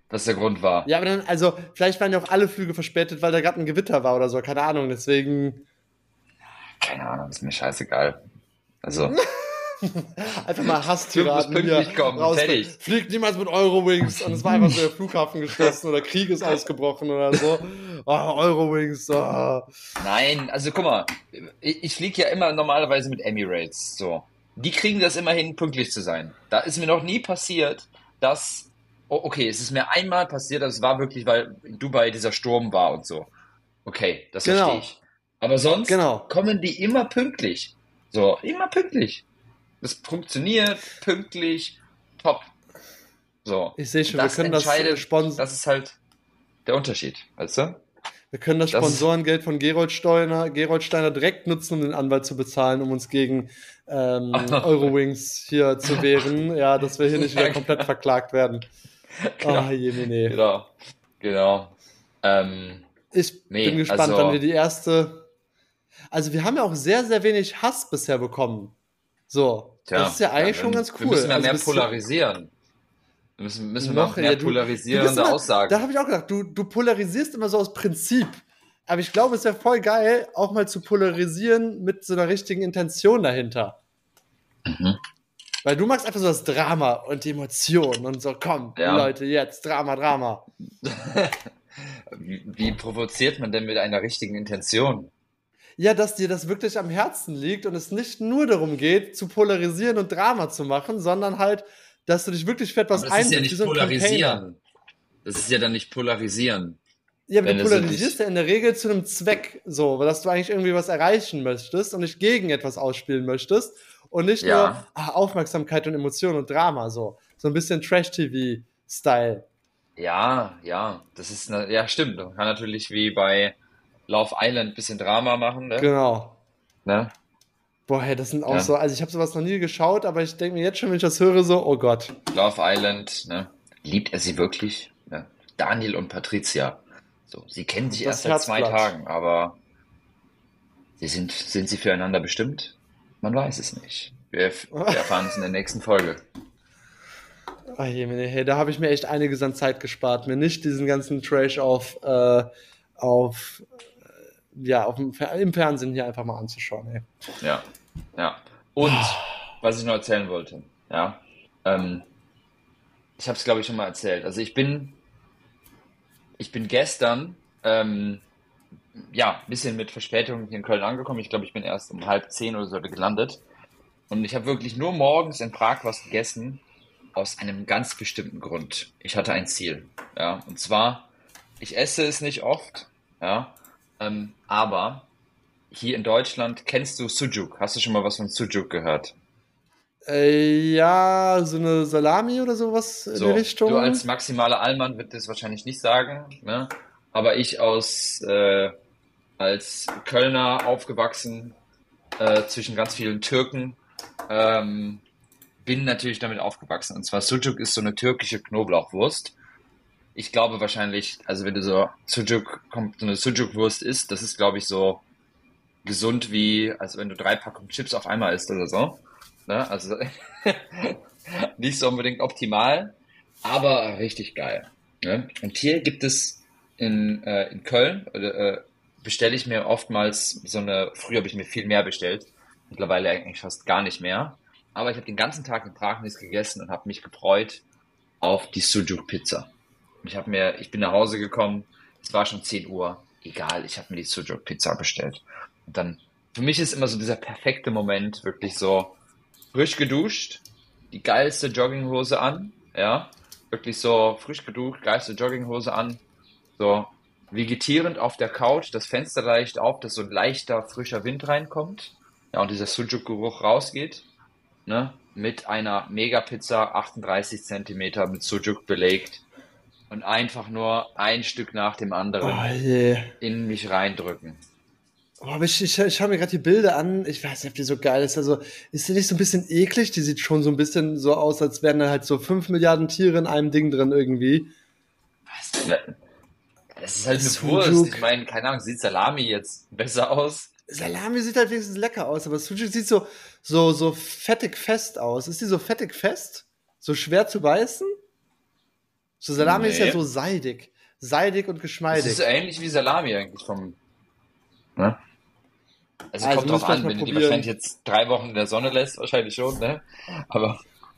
was der Grund war. Ja, aber dann, also, vielleicht waren ja auch alle Flüge verspätet, weil da gerade ein Gewitter war oder so, keine Ahnung, deswegen. Keine Ahnung, ist mir scheißegal. Also. Einfach mal Hasstiraden hier raus. Fliegt niemals mit Eurowings und es war einfach so der Flughafen geschlossen oder Krieg ist ausgebrochen oder so. Oh, Eurowings. Oh. Nein, also guck mal, ich, ich fliege ja immer normalerweise mit Emirates. So. Die kriegen das immer hin, pünktlich zu sein. Da ist mir noch nie passiert, dass, oh, okay, es ist mir einmal passiert, das war wirklich, weil in Dubai dieser Sturm war und so. Okay, das genau. verstehe ich. Aber sonst genau. kommen die immer pünktlich. So, immer pünktlich. Das funktioniert, pünktlich, top. So. Ich sehe schon, wir können das sponsern. Das ist halt der Unterschied, weißt du? Wir können das Sponsorengeld von Gerold Steiner, Gerold Steiner direkt nutzen, um den Anwalt zu bezahlen, um uns gegen ähm, Eurowings hier zu wehren. Ja, dass wir hier nicht wieder komplett verklagt werden. Genau. Oh, Jemine. Genau, genau. Ähm, ich nee, bin gespannt, also, wann wir die erste... Also wir haben ja auch sehr, sehr wenig Hass bisher bekommen. So, Tja, das ist ja eigentlich ja, schon ganz cool. Wir müssen ja also mehr polarisieren. Wir müssen, müssen noch, mehr ja, du, polarisierende du immer, Aussagen. Da habe ich auch gedacht, du, du polarisierst immer so aus Prinzip. Aber ich glaube, es wäre voll geil, auch mal zu polarisieren mit so einer richtigen Intention dahinter. Mhm. Weil du magst einfach so das Drama und die Emotionen und so, komm, ja. Leute, jetzt, Drama, Drama. wie, wie provoziert man denn mit einer richtigen Intention? Ja, dass dir das wirklich am Herzen liegt und es nicht nur darum geht, zu polarisieren und Drama zu machen, sondern halt, dass du dich wirklich für etwas einsetzt. Das ist ja nicht so polarisieren. Das ist ja dann nicht polarisieren. Ja, aber du polarisierst ja in der Regel zu einem Zweck, so, dass du eigentlich irgendwie was erreichen möchtest und nicht gegen etwas ausspielen möchtest und nicht ja. nur ach, Aufmerksamkeit und Emotion und Drama, so. So ein bisschen Trash-T V-Style. Ja, ja, das ist, eine, ja, stimmt. Man kann natürlich wie bei Love Island ein bisschen Drama machen, ne? Genau. Ne? Boah, hey, das sind auch ja. so, also ich habe sowas noch nie geschaut, aber ich denke mir jetzt schon, wenn ich das höre, so, oh Gott. Love Island, ne? Liebt er sie wirklich? Ne? Daniel und Patricia. So, sie kennen sich das erst seit zwei Tagen, aber sie sind, sind sie füreinander bestimmt? Man weiß es nicht. Wir, wir erfahren es in der nächsten Folge. Oh je, hey, da habe ich mir echt einiges an Zeit gespart, mir nicht diesen ganzen Trash auf, äh, auf, äh, ja, auf dem, im Fernsehen hier einfach mal anzuschauen. Ey. Ja, ja. Und, was ich noch erzählen wollte, ja, ähm, ich habe es, glaube ich, schon mal erzählt. Also ich bin, ich bin gestern, ähm, ja, ein bisschen mit Verspätung hier in Köln angekommen. Ich glaube, ich bin erst um halb zehn oder so gelandet. Und ich habe wirklich nur morgens in Prag was gegessen, aus einem ganz bestimmten Grund. Ich hatte ein Ziel, ja, und zwar, ich esse es nicht oft, ja, ähm, aber hier in Deutschland kennst du Sucuk. Hast du schon mal was von Sucuk gehört? Äh, ja, so eine Salami oder sowas in so, die Richtung. Du als maximaler Allmann wird das wahrscheinlich nicht sagen, ne? Aber ich aus äh, als Kölner aufgewachsen äh, zwischen ganz vielen Türken ähm, bin natürlich damit aufgewachsen. Und zwar Sucuk ist so eine türkische Knoblauchwurst. Ich glaube wahrscheinlich, also wenn du so Sucuk, so eine Sucuk-Wurst isst, das ist, glaube ich, so gesund wie, als wenn du drei Packungen Chips auf einmal isst oder so. Ne? Also nicht so unbedingt optimal, aber richtig geil. Ne? Und hier gibt es in, äh, in Köln, äh, bestelle ich mir oftmals so eine, früher habe ich mir viel mehr bestellt, mittlerweile eigentlich fast gar nicht mehr. Aber ich habe den ganzen Tag in Prag nichts gegessen und habe mich gefreut auf die Sucuk-Pizza. Ich habe mir, ich bin nach Hause gekommen, es war schon zehn Uhr, egal, ich habe mir die Sucuk-Pizza bestellt. Und dann, für mich ist immer so dieser perfekte Moment, wirklich so frisch geduscht, die geilste Jogginghose an, ja, wirklich so frisch geduscht, geilste Jogginghose an, so vegetierend auf der Couch, das Fenster leicht auf, dass so ein leichter, frischer Wind reinkommt, ja, und dieser Sucuk-Geruch rausgeht. Ne, mit einer Megapizza, achtunddreißig Zentimeter mit Sucuk belegt und einfach nur ein Stück nach dem anderen oh, yeah. in mich reindrücken. Oh, aber ich, ich, ich schaue mir gerade die Bilder an, ich weiß nicht, ob die so geil ist, also ist die nicht so ein bisschen eklig? Die sieht schon so ein bisschen so aus, als wären da halt so fünf Milliarden Tiere in einem Ding drin irgendwie. Was? Das ist halt eine Wurst, ich meine, keine Ahnung, sieht Salami jetzt besser aus? Salami sieht halt wenigstens lecker aus, aber Sucuk sieht so, so, so fettig fest aus. Ist die so fettig fest? So schwer zu beißen? So Salami Nee. ist ja so seidig. Seidig und Das geschmeidig. ist so ähnlich wie Salami eigentlich vom. Ne? Also Also kommt muss drauf vielleicht an, mal wenn du die probieren. wahrscheinlich jetzt drei Wochen in der Sonne lässt, wahrscheinlich schon, ne? Aber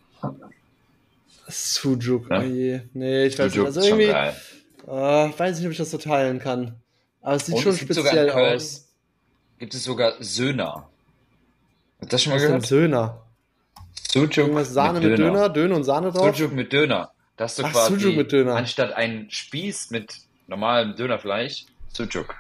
Sujuk, oh ne? je. Nee, ich weiß nicht. Sujuk Also ist schon irgendwie, geil. äh, weiß nicht, ob ich das so teilen kann. Aber es sieht Und schon es gibt sogar in speziell Köln, aus. gibt es sogar Söhner. Hast du das schon mal Was ist denn gehört? Söhner? Sujuk Irgendwas Sahne mit mit Döner. Döner? Döner und Sahne drauf? Sujuk mit Döner. Da hast du Ach, Sujuk quasi mit Döner. anstatt einen Spieß mit normalem Dönerfleisch, Sujuk.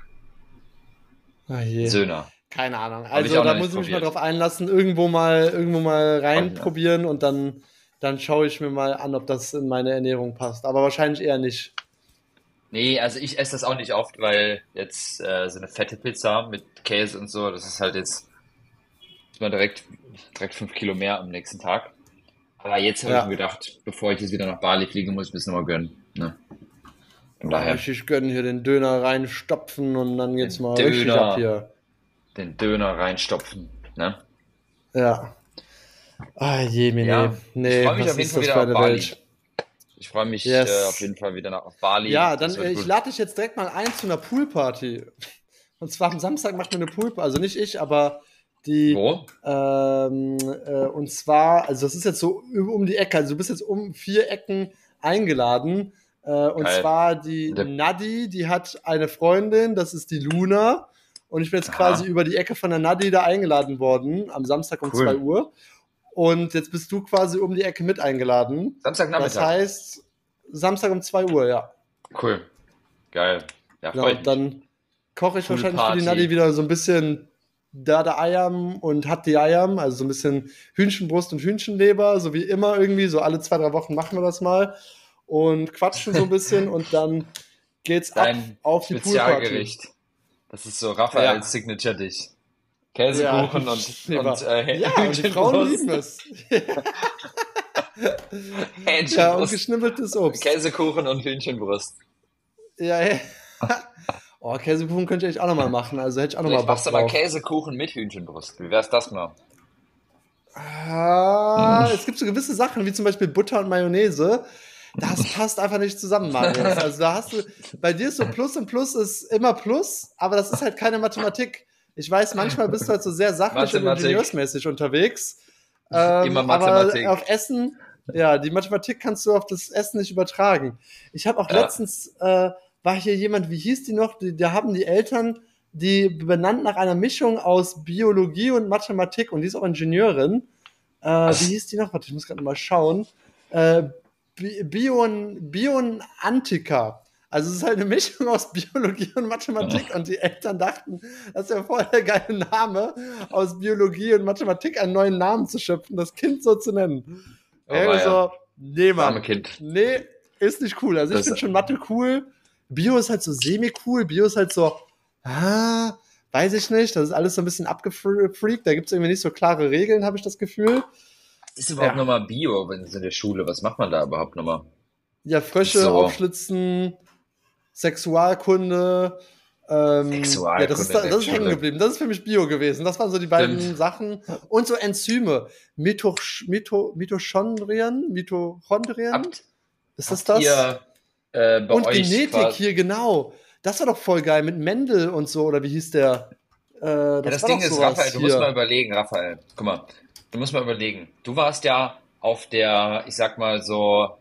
Ah je. Söhner. Keine Ahnung. Habe ich Also auch da noch muss nicht ich mich mal probiert. drauf einlassen, irgendwo mal, irgendwo mal Hab ich noch. reinprobieren und dann, dann schaue ich mir mal an, ob das in meine Ernährung passt. Aber wahrscheinlich eher nicht. Nee, also ich esse das auch nicht oft, weil jetzt äh, so eine fette Pizza mit Käse und so, das ist halt jetzt ist mal direkt, direkt fünf Kilo mehr am nächsten Tag. Aber jetzt habe ich Ja. mir gedacht, bevor ich jetzt wieder nach Bali fliege, muss ich ein bisschen mal gönnen. Ne? Von Mal daher, richtig gönnen, hier den Döner reinstopfen und dann geht's den mal richtig ab Döner, hier. den Döner reinstopfen. Ne? Ja. Ah je, mir Ja, nee. ich Nee, freue mich was auf jeden ist Fall das wieder für auf eine Bali. Welt? Ich freue mich äh, auf Yes. jeden Fall wieder nach, auf Bali. Ja, Das dann, wird äh, ich gut. lade dich jetzt direkt mal ein zu einer Poolparty. Und zwar am Samstag macht mir eine Poolparty. Also nicht ich, aber die, Wo? ähm, äh, und zwar, also das ist jetzt so um die Ecke, also du bist jetzt um vier Ecken eingeladen. Äh, und Geil. zwar die Der- Nadi, die hat eine Freundin, das ist die Luna. Und ich bin jetzt Aha. quasi über die Ecke von der Nadi da eingeladen worden, am Samstag um Cool. zwei Uhr. Und jetzt bist du quasi um die Ecke mit eingeladen. Das Samstagnachmittag. heißt, Samstag um zwei Uhr, ja. Cool. Geil. Ja, Genau, freue ich mich. dann koche ich wahrscheinlich für die Poolparty. Nadi wieder so ein bisschen Dada Ayam und Hatti Ayam, also so ein bisschen Hühnchenbrust und Hühnchenleber, so wie immer irgendwie, so alle zwei, drei Wochen machen wir das mal und quatschen so ein bisschen und dann geht's ab Dein auf die Poolparty. Spezialgericht. Das ist so Raphaels Ja. Signature-Dish. Käsekuchen und, Leber. und äh, Ja, und die Frauen lieben es. Ja, und Hähnchenbrust. geschnibbeltes Obst. Käsekuchen und Hühnchenbrust. Ja, ja. Oh, Käsekuchen könnte ich auch nochmal machen, also hätte ich auch nochmal Vielleicht Bock machst du mal drauf. Käsekuchen mit Hühnchenbrust. Wie wär's das mal? Ah, es gibt so gewisse Sachen, wie zum Beispiel Butter und Mayonnaise. Das passt einfach nicht zusammen, Marius. Also da hast du, bei dir ist so Plus und Plus ist immer Plus, aber das ist halt keine Mathematik. Ich weiß, manchmal bist du halt so sehr sachlich und Mathematik. ingenieursmäßig unterwegs. Ähm, Immer Mathematik. Aber auf Essen, ja, die Mathematik kannst du auf das Essen nicht übertragen. Ich habe auch Ja. letztens, äh, war hier jemand, wie hieß die noch? Die, da haben die Eltern, die benannt nach einer Mischung aus Biologie und Mathematik und die ist auch Ingenieurin. Äh, wie hieß die noch? Warte, ich muss gerade mal schauen. Äh, Bi- Bion, Bionantika. Also es ist halt eine Mischung aus Biologie und Mathematik und die Eltern dachten, das ist ja voll der geile Name, aus Biologie und Mathematik einen neuen Namen zu schöpfen, das Kind so zu nennen. Oh, Ja, weia. so, nee, Das arme Mann. Kind. Nee, ist nicht cool. Also ich Das- finde schon Mathe cool. Bio ist halt so semi-cool. Bio ist halt so, ah, weiß ich nicht. Das ist alles so ein bisschen abgefreakt. Da gibt es irgendwie nicht so klare Regeln, habe ich das Gefühl. Was ist überhaupt Ja. nochmal Bio, wenn es in der Schule? Was macht man da überhaupt nochmal? Ja, Frösche So. aufschlitzen, Sexualkunde. Ähm, Sexualkunde ja, das ist, in da, der das ist Schule. hängen geblieben. Das ist für mich Bio gewesen. Das waren so die beiden Stimmt. Sachen. Und so Enzyme. Mitoch, Mito, Mitochondrien? Mitochondrien? Habt, ist das habt das? ihr äh, bei Und euch Genetik quasi- hier, genau. Das war doch voll geil mit Mendel und so, oder wie hieß der? Äh, das Ja, das war Ding doch ist, sowas Raphael, du hier. musst mal überlegen, Raphael. Guck mal, du musst mal überlegen. Du warst ja auf der, ich sag mal so,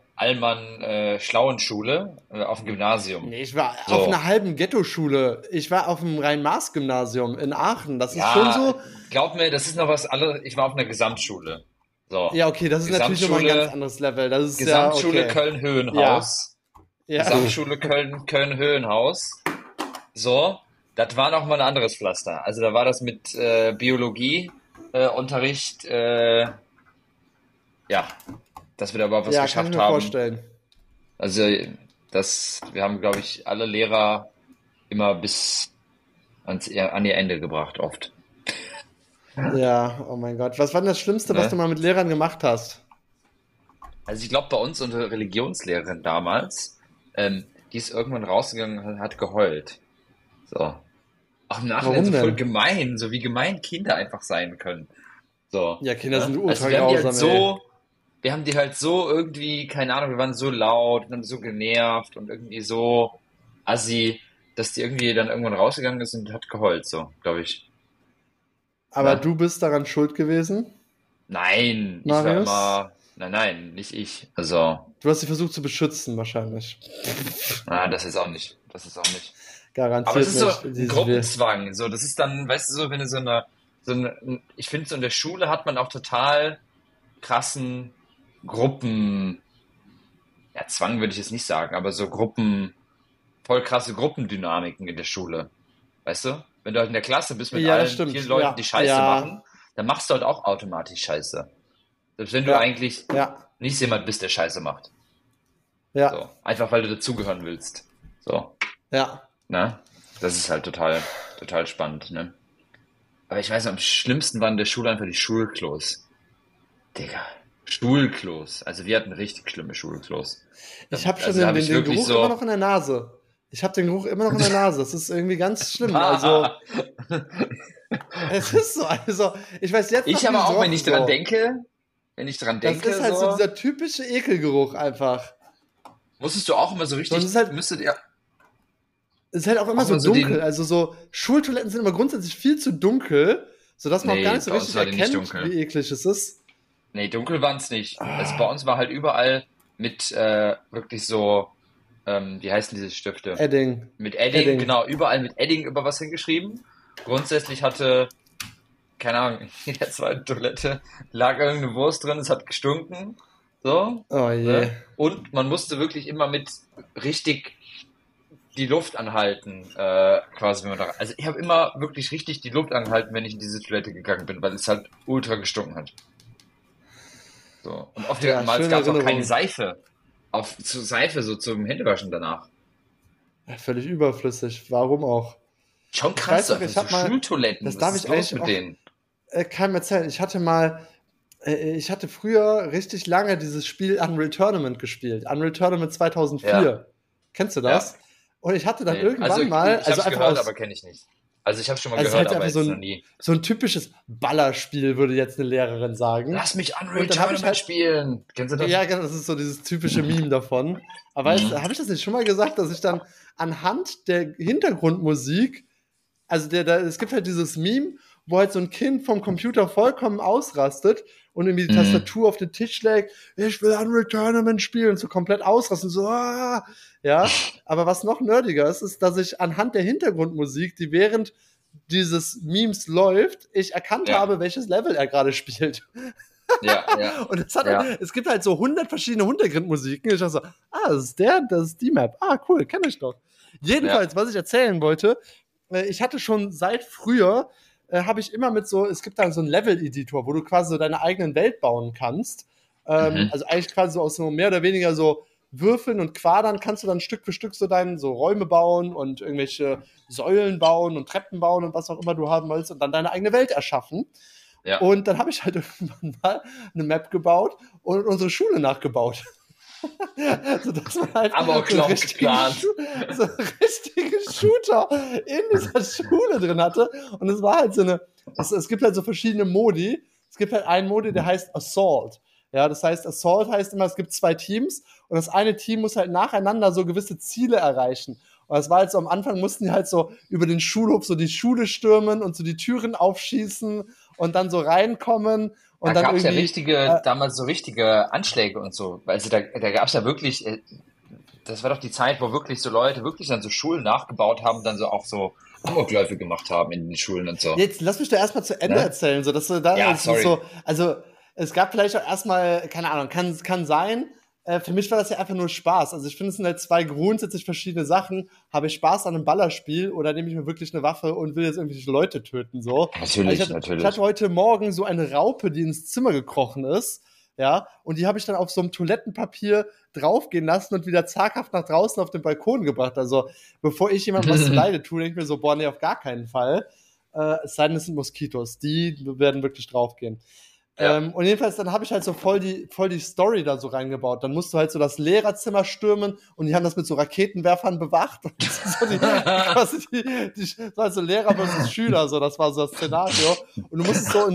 Allmann-Schlauenschule äh, auf dem Gymnasium. Nee, ich war So. auf einer halben Ghetto-Schule. Ich war auf dem Rhein-Maas-Gymnasium in Aachen. Das ist Ja, schon so. glaub mir, das ist noch was anderes. Ich war auf einer Gesamtschule. So. Ja, okay, das ist natürlich nochmal ein Gesamtschule- ganz anderes Level. Das ist Gesamtschule ja okay. Köln-Höhenhaus. Ja. Gesamtschule Köln, Köln-Höhenhaus. So, das war noch mal ein anderes Pflaster. Also da war das mit äh, Biologie, äh, Unterricht, äh, ja, dass wir da überhaupt was Ja, kann geschafft ich mir haben. vorstellen. Also das, wir haben, glaube ich, alle Lehrer immer bis ans, an ihr Ende gebracht, oft. Ja, oh mein Gott. Was war denn das Schlimmste, was Ne? du mal mit Lehrern gemacht hast? Also ich glaube, bei uns unsere Religionslehrerin damals, ähm, die ist irgendwann rausgegangen und hat geheult. So. Auch im Nachhinein Warum so voll denn? gemein, so wie gemein Kinder einfach sein können. So. Ja, Kinder ne? sind ultra Also wir haben die halt grausam, so, wir haben die halt so irgendwie, keine Ahnung, wir waren so laut und haben so genervt und irgendwie so assi, dass die irgendwie dann irgendwann rausgegangen ist und hat geheult, so, glaube ich. Aber Ne? du bist daran schuld gewesen, Nein, ich war Marius? immer, nein, nein, nicht ich. Also, Du hast sie versucht zu beschützen, wahrscheinlich. na, das ist auch nicht, das ist auch nicht. Aber Garantiert es ist so nicht. ein Dieses Will. Gruppenzwang, so, das ist dann, weißt du, so, wenn du so eine, so eine, ich finde, so in der Schule hat man auch total krassen Gruppen, ja, Zwang würde ich jetzt nicht sagen, aber so Gruppen, voll krasse Gruppendynamiken in der Schule. Weißt du? Wenn du halt in der Klasse bist mit Ja, das allen stimmt. vielen Leuten, Ja, die Scheiße ja, machen, dann machst du halt auch automatisch Scheiße. Selbst wenn du ja, eigentlich ja, nicht jemand bist, der Scheiße macht. ja, So. Einfach weil du dazugehören willst. So. ja. Ne? Das ist halt total, total spannend, ne? Aber ich weiß noch, am schlimmsten waren in der Schule einfach die Schulklos. Digga. Schulklos. Also wir hatten richtig schlimme Schulklos. Ich habe schon Also den, habe den, ich den wirklich Geruch immer so. noch in der Nase. Ich habe den Geruch immer noch in der Nase. Das ist irgendwie ganz schlimm. Also, Ah, es ist so. Also, ich weiß jetzt noch, ich wie aber es auch, wenn roch ich dran so. denke, wenn ich dran Das ist denke, halt so so, dieser typische Ekelgeruch einfach. musstest du auch immer so So, und es ist richtig, halt, müsstet ihr es ist halt auch immer auch so immer so dunkel. den, Also so Schultoiletten sind immer grundsätzlich viel zu dunkel, sodass man auch gar nee, nicht so bei uns richtig war die nicht erkennt, dunkel. wie eklig es ist. Nee, dunkel waren es nicht. Also bei Ah, uns war halt überall mit äh, wirklich so, ähm, wie heißen diese Stifte? Edding. Mit Edding, Edding. genau, überall mit Edding über was hingeschrieben. Grundsätzlich hatte, keine Ahnung, in der zweiten Toilette lag irgendeine Wurst drin, es hat gestunken. So, Oh je. ne? Und man musste wirklich immer mit richtig die Luft anhalten, äh, quasi, wenn man da, also ich habe immer wirklich richtig die Luft angehalten, wenn ich in diese Toilette gegangen bin, weil es halt ultra gestunken hat. So. Und Ja, oftmals schöne gab es auch keine Erinnerung. Seife. Auf zu Seife, so zum Händewaschen danach. Ja, völlig überflüssig. Warum auch? Schon Ich krass, weiß so noch, einfach ich so habe mal, Schultoiletten. das Was darf ist ich los eigentlich mit auch denen? äh, keinem erzählen. Ich hatte mal, äh, ich hatte früher richtig lange dieses Spiel Unreal Tournament gespielt. Unreal Tournament Ja, zweitausendvier. Kennst du ja. das? Und ich hatte dann Nee. Also irgendwann ich, mal, ich habe also es einfach gehört, aber aus, kenne ich nicht. Also ich habe schon mal also es ist gehört, halt aber einfach so jetzt noch ein, nie. so ein typisches Ballerspiel, würde jetzt eine Lehrerin sagen. Lass mich Unreal Und dann habe ich Tournament halt, spielen. Kennst du das? ja, genau, das ist so dieses typische Meme davon. Aber weißt Mhm. du, habe ich das nicht schon mal gesagt, dass ich dann anhand der Hintergrundmusik, also der, der, es gibt halt dieses Meme, wo halt so ein Kind vom Computer vollkommen ausrastet und irgendwie die Mhm. Tastatur auf den Tisch schlägt, ich will Unreal Tournament spielen, und so komplett ausrasten, so, ah, ja. Aber was noch nerdiger ist, ist, dass ich anhand der Hintergrundmusik, die während dieses Memes läuft, ich erkannt Ja, habe, welches Level er gerade spielt. ja, ja, Und es, hat, ja, es gibt halt so hundert verschiedene Hintergrundmusiken. Ich dachte so, ah, das ist der, das ist die Map. Ah, cool, kenne ich doch. ja. Jedenfalls, was ich erzählen wollte, äh, ich hatte schon seit früher, äh, habe ich immer mit so, es gibt dann so einen Level-Editor, wo du quasi so deine eigenen Welt bauen kannst. Ähm, Mhm. also eigentlich quasi so aus so mehr oder weniger so Würfeln und Quadern kannst du dann Stück für Stück so deine so Räume bauen und irgendwelche Säulen bauen und Treppen bauen und was auch immer du haben willst und dann deine eigene Welt erschaffen. Ja. Und dann habe ich halt irgendwann mal eine Map gebaut und unsere Schule nachgebaut. Sodass man halt so einen Amoklauf richtigen, geplant. Schu- so einen richtigen Shooter in dieser Schule drin hatte. Und es war halt so eine, es, es gibt halt so verschiedene Modi. Es gibt halt einen Modi, der heißt Assault. Ja, das heißt, Assault heißt immer, es gibt zwei Teams und das eine Team muss halt nacheinander so gewisse Ziele erreichen. Und das war halt so, am Anfang mussten die halt so über den Schulhof so die Schule stürmen und so die Türen aufschießen und dann so reinkommen Da und dann gab es ja irgendwie, richtige, äh, damals so richtige Anschläge und so. Also da, da gab es ja wirklich, äh, das war doch die Zeit, wo wirklich so Leute wirklich dann so Schulen nachgebaut haben, dann so auch so Amokläufe gemacht haben in den Schulen und so. jetzt lass mich doch erstmal zu Ende Ne? erzählen, so dass du da, Ja, es ist sorry. so, also es gab vielleicht auch erstmal, keine Ahnung, kann, kann sein. Äh, für mich war das ja einfach nur Spaß. Also ich finde, es sind halt zwei grundsätzlich verschiedene Sachen. Habe ich Spaß an einem Ballerspiel oder nehme ich mir wirklich eine Waffe und will jetzt irgendwelche Leute töten, so. Also ich Natürlich, hatte, ich natürlich. hatte heute Morgen so eine Raupe, die ins Zimmer gekrochen ist, ja, und die habe ich dann auf so einem Toilettenpapier draufgehen lassen und wieder zaghaft nach draußen auf den Balkon gebracht. Also bevor ich jemandem was zuleide tue, denke ich mir so, boah, nee, auf gar keinen Fall. Äh, es sei denn, es sind Moskitos, die werden wirklich draufgehen. Ja. Ähm, und jedenfalls, dann habe ich halt so voll die, voll die Story da so reingebaut. Dann musst du halt so das Lehrerzimmer stürmen und die haben das mit so Raketenwerfern bewacht. Und das ist so die, quasi die, die, so also Lehrer versus Schüler, so, das war so das Szenario. Und du musstest so ins,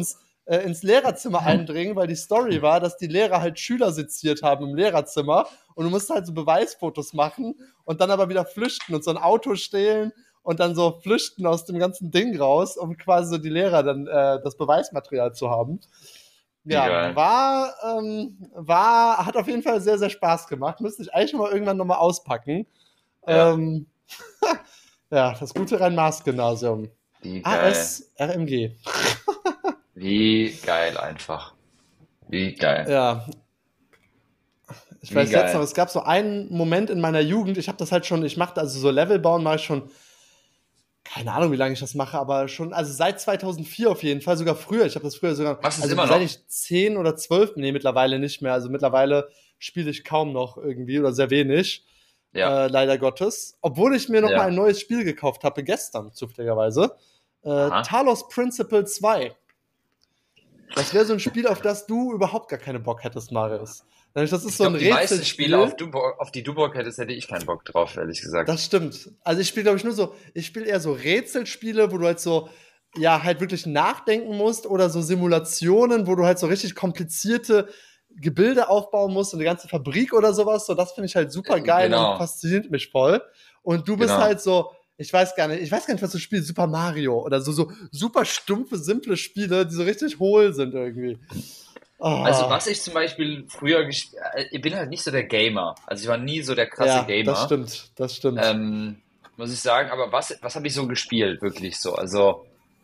äh, ins Lehrerzimmer eindringen, weil die Story war, dass die Lehrer halt Schüler seziert haben im Lehrerzimmer und du musst halt so Beweisfotos machen und dann aber wieder flüchten und so ein Auto stehlen und dann so flüchten aus dem ganzen Ding raus, um quasi so die Lehrer dann äh, das Beweismaterial zu haben. Ja, war, ähm, war, hat auf jeden Fall sehr, sehr Spaß gemacht. Müsste ich eigentlich mal irgendwann nochmal auspacken. Ja. Ähm, ja, das gute Rhein-Maas-Gymnasium. Wie geil. A S R M G. Wie geil einfach. Wie geil. Ja. Ich Wie weiß geil. jetzt noch, es gab so einen Moment in meiner Jugend, ich habe das halt schon, ich mache also so Level bauen, mache ich schon, keine Ahnung, wie lange ich das mache, aber schon, also seit zweitausendvier auf jeden Fall, sogar früher. Ich habe das früher sogar, Machst du also immer seit noch? ich zehn oder zwölf, nee, mittlerweile nicht mehr. Also mittlerweile spiele ich kaum noch irgendwie oder sehr wenig. Ja. Äh, leider Gottes. Obwohl ich mir noch ja. mal ein neues Spiel gekauft habe, gestern zufälligerweise. Äh, Talos Principle zwei. Das wäre so ein Spiel, auf das du überhaupt gar keine Bock hättest, Marius. Das ist ich so glaub, ein die meisten Spiele, auf, du, auf die du Bock hättest, hätte ich keinen Bock drauf, ehrlich gesagt. Das stimmt. Also ich spiele, glaube ich, nur so, ich spiele eher so Rätselspiele, wo du halt so, ja, halt wirklich nachdenken musst oder so Simulationen, wo du halt so richtig komplizierte Gebilde aufbauen musst und eine ganze Fabrik oder sowas. So, das finde ich halt super geil genau. und fasziniert mich voll. Und du bist genau. halt so, ich weiß gar nicht, ich weiß gar nicht, was du spielst, Super Mario oder so, so super stumpfe, simple Spiele, die so richtig hohl sind irgendwie. Oh. Also was ich zum Beispiel früher gespielt, ich bin halt nicht so der Gamer. Also ich war nie so der krasse ja, Gamer. Das stimmt, das stimmt. Ähm, muss ich sagen, aber was, was habe ich so gespielt, wirklich so? Also,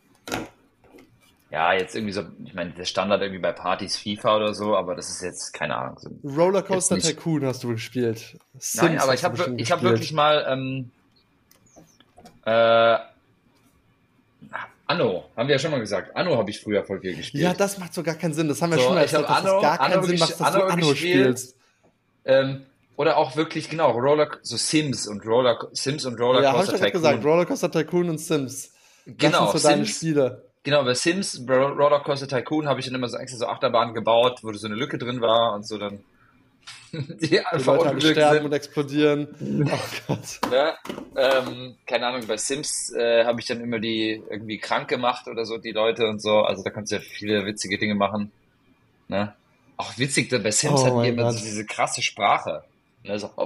ja, jetzt irgendwie so, ich meine, der Standard irgendwie bei Partys FIFA oder so, aber das ist jetzt, keine Ahnung. So, Rollercoaster Tycoon hast du gespielt. Sims Nein, aber ich habe ich hab wirklich mal, ähm, äh, Anno, haben wir ja schon mal gesagt. Anno habe ich früher voll viel gespielt. Ja, das macht so gar keinen Sinn. Das haben wir so, schon erzählt, dass Anno, es gar Anno keinen Sinn macht, dass Anno du Anno gespielt. spielst. Ähm, oder auch wirklich, genau, Roller, so Sims und Roller, Sims und Rollercoaster ja, hab ich Tycoon. gesagt, Rollercoaster Tycoon und Sims. Das genau, sind so deine Spiele. Genau, bei Sims, Rollercoaster Tycoon habe ich dann immer so extra so Achterbahnen gebaut, wo so eine Lücke drin war und so dann die einfach Leute alle sterben sind. und explodieren. Oh Gott. Ne? Ähm, keine Ahnung, bei Sims äh, habe ich dann immer die irgendwie krank gemacht oder so, die Leute und so. Also da kannst du ja viele witzige Dinge machen. Ne? Auch witzig, bei Sims oh hatten die immer so diese krasse Sprache. Ne? So.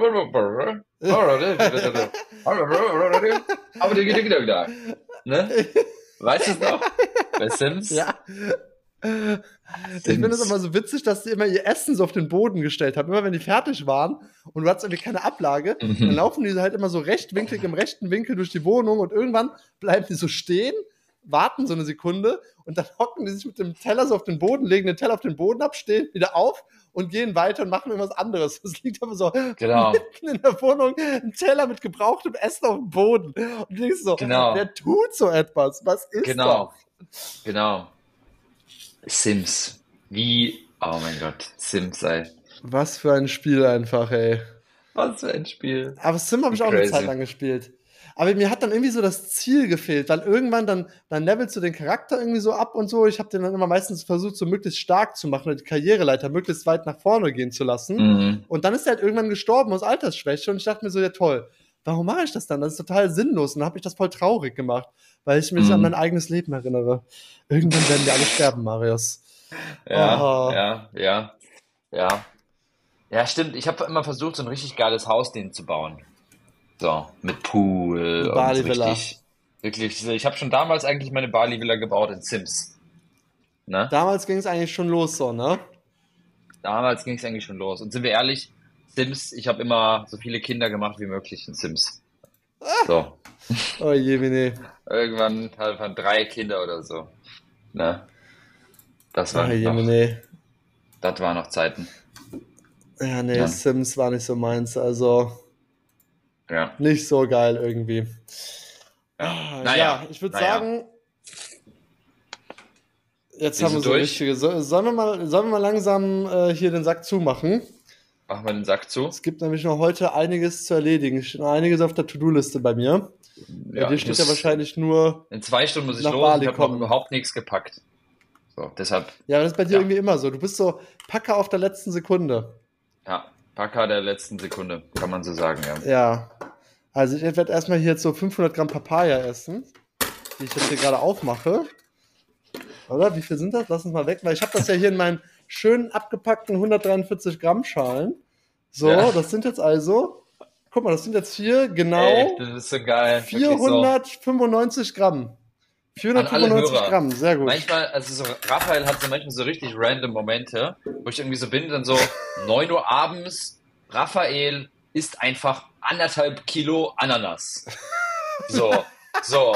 ne? Weißt du es noch? Bei Sims? Ja. Ich finde es immer so witzig, dass die immer ihr Essen so auf den Boden gestellt haben. Immer wenn die fertig waren und du hattest irgendwie keine Ablage, mhm. dann laufen die halt immer so rechtwinklig im rechten Winkel durch die Wohnung und irgendwann bleiben die so stehen, warten so eine Sekunde und dann hocken die sich mit dem Teller so auf den Boden, legen den Teller auf den Boden ab, stehen wieder auf und gehen weiter und machen irgendwas anderes. Es liegt aber so genau. mitten in der Wohnung ein Teller mit gebrauchtem Essen auf dem Boden. Und du denkst so, genau. wer tut so etwas? Was ist genau. das? Genau. Sims. Wie, oh mein Gott, Sims, ey. Was für ein Spiel einfach, ey. Was für ein Spiel. Aber Sim habe ich auch eine Zeit lang gespielt. Aber mir hat dann irgendwie so das Ziel gefehlt, weil irgendwann dann, dann levelst du den Charakter irgendwie so ab und so. Ich habe den dann immer meistens versucht, so möglichst stark zu machen, die Karriereleiter möglichst weit nach vorne gehen zu lassen. Mhm. Und dann ist er halt irgendwann gestorben aus Altersschwäche und ich dachte mir so, ja toll, warum mache ich das dann? Das ist total sinnlos. Und dann habe ich das voll traurig gemacht, weil ich mich mhm. an mein eigenes Leben erinnere. Irgendwann werden wir alle sterben, Marius. Ja, oh. ja, ja, ja. Ja, stimmt. Ich habe immer versucht, so ein richtig geiles Haus denen zu bauen. So, mit Pool und Bali so richtig, wirklich. Ich habe schon damals eigentlich meine Bali-Villa gebaut in Sims. Ne? Damals ging es eigentlich schon los, so, ne? Damals ging es eigentlich schon los. Und sind wir ehrlich, Sims, ich habe immer so viele Kinder gemacht wie möglich in Sims. So. Oh je, nee. Irgendwann halt waren drei Kinder oder so. Ne? Das war oh je, noch, nee. Das waren noch Zeiten. Ja, nee, ja. Sims war nicht so meins, also ja. nicht so geil irgendwie. Ja, naja, ja ich würde naja. sagen, jetzt wir haben wir so durch. richtige. So, sollen, wir mal, sollen wir mal langsam äh, hier den Sack zumachen? Machen wir den Sack zu. Es gibt nämlich noch heute einiges zu erledigen. Es steht noch einiges auf der To-Do-Liste bei mir. Ja, bei dir steht ja wahrscheinlich nur. In zwei Stunden muss ich nach los. Bali ich habe noch überhaupt nichts gepackt. So, deshalb. Ja, das ist bei dir ja. irgendwie immer so. Du bist so Packer auf der letzten Sekunde. Ja, Packer der letzten Sekunde, kann man so sagen, ja. Ja. Also ich werde erstmal hier jetzt so fünfhundert Gramm Papaya essen, die ich jetzt hier gerade aufmache. Oder? Wie viel sind das? Lass uns mal weg, weil ich habe das ja hier in meinen schönen abgepackten hundertdreiundvierzig Gramm Schalen. So, ja. Das sind jetzt also, guck mal, das sind jetzt hier genau Ey, das ist so geil. vierhundertfünfundneunzig Gramm. vierhundertfünfundneunzig Gramm, sehr gut. Manchmal, also so, Raphael hat so manchmal so richtig random Momente, wo ich irgendwie so bin, dann so neun Uhr abends, Raphael isst einfach anderthalb Kilo Ananas. So, so.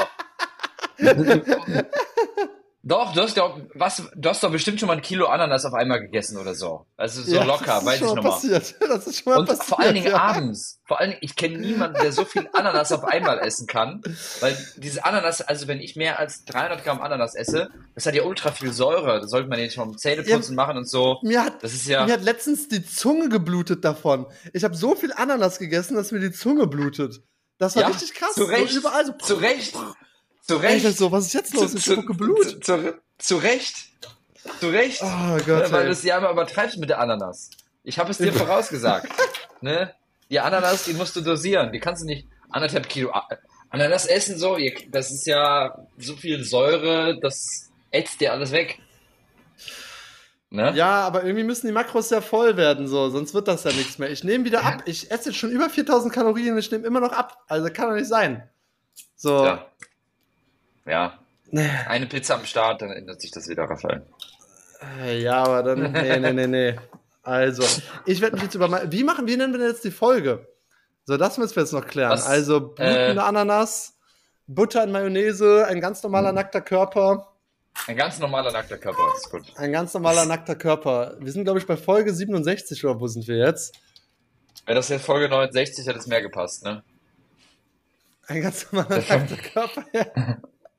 Doch, du hast doch, was, du hast doch bestimmt schon mal ein Kilo Ananas auf einmal gegessen oder so. Also so ja, locker, weiß ich noch mal. Passiert. Das ist schon mal Und passiert, vor allen Dingen ja. abends. Vor allen Dingen, ich kenne niemanden, der so viel Ananas auf einmal essen kann, weil diese Ananas, also wenn ich mehr als dreihundert Gramm Ananas esse, das hat ja ultra viel Säure. Das sollte man ja nicht mal mit Zähneputzen ja, machen und so. Mir hat, das ist ja. Mir hat letztens die Zunge geblutet davon. Ich habe so viel Ananas gegessen, dass mir die Zunge blutet. Das war ja, richtig krass. Zu Recht. So überall so. Zu Recht. Zu Recht. Ey, so, was ist jetzt los? Zu, ich spucke Blut. Zu, zu, zu Recht. Zu Recht. Oh Gott, weil du es ja immer übertreibst mit der Ananas. Ich habe es dir vorausgesagt. Ne? Die Ananas, die musst du dosieren. Die kannst du nicht anderthalb Kilo Ananas essen. So, das ist ja so viel Säure, das ätzt dir alles weg. Ne? Ja, aber irgendwie müssen die Makros ja voll werden, so, sonst wird das ja nichts mehr. Ich nehme wieder ab. Ich esse jetzt schon über viertausend Kalorien und ich nehme immer noch ab. Also kann doch nicht sein. So. Ja. Ja, eine Pizza am Start, dann ändert sich das wieder, Raphael. Ja, aber dann, nee, nee, nee, nee. Also, ich werde mich jetzt über, wie machen, wie nennen wir denn jetzt die Folge? So, das müssen wir jetzt noch klären. Was, also, blutende äh, Ananas, Butter in Mayonnaise, ein ganz normaler mh. nackter Körper. Ein ganz normaler nackter Körper, ist gut. Ein ganz normaler nackter Körper. Wir sind, glaube ich, bei Folge siebenundsechzig, oder wo sind wir jetzt? Ja, das ist jetzt Folge neunundsechzig, hat es mehr gepasst, ne? Ein ganz normaler nackter Körper, ja.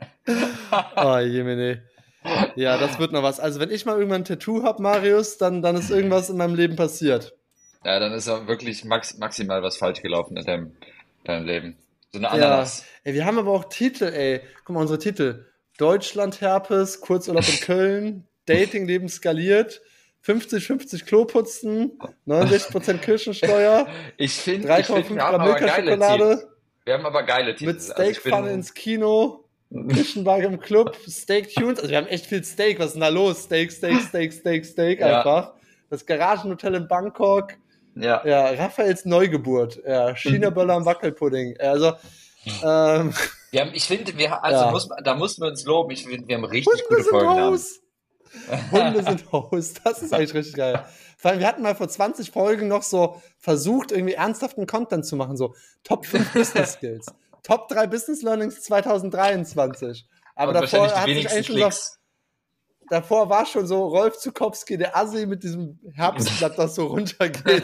Oh, Jemine. Ja, das wird noch was. Also, wenn ich mal irgendwann ein Tattoo habe, Marius, dann, dann ist irgendwas in meinem Leben passiert. Ja, dann ist ja wirklich max- maximal was falsch gelaufen in deinem, deinem Leben. So eine Ananas. Ja. Ey, wir haben aber auch Titel, ey. Guck mal, unsere Titel. Deutschland-Herpes, Kurzurlaub in Köln, Dating-Leben skaliert, fünfzig fünfzig Kloputzen, neunundsechzig Prozent Kirchensteuer, ich finde, drei Komma fünf Gramm Milka-Schokolade. Wir haben aber geile Titel. Mit Steakpfanne also ins Kino, Küchenwagen im Club, Steak Tunes. Also wir haben echt viel Steak. Was ist denn da los? Steak, Steak, Steak, Steak, Steak ja. einfach. Das Garagenhotel in Bangkok. Ja. Ja, Raphaels Neugeburt. Ja, China-Böller am Wackelpudding. Also, ähm, wir haben, ich finde, wir, also ja. muss, da mussten wir uns loben. Ich finde, wir haben richtig Hunde gute Folgen. Hunde sind Host. Das ist eigentlich richtig geil. Vor allem, wir hatten mal vor zwanzig Folgen noch so versucht, irgendwie ernsthaften Content zu machen. So Top fünf Business Skills. Top drei Business Learnings zwanzig dreiundzwanzig. Aber und davor hat sich eigentlich schon so, Klicks. davor war schon so Rolf Zukowski, der Assi mit diesem Herbstblatt, das so runtergeht.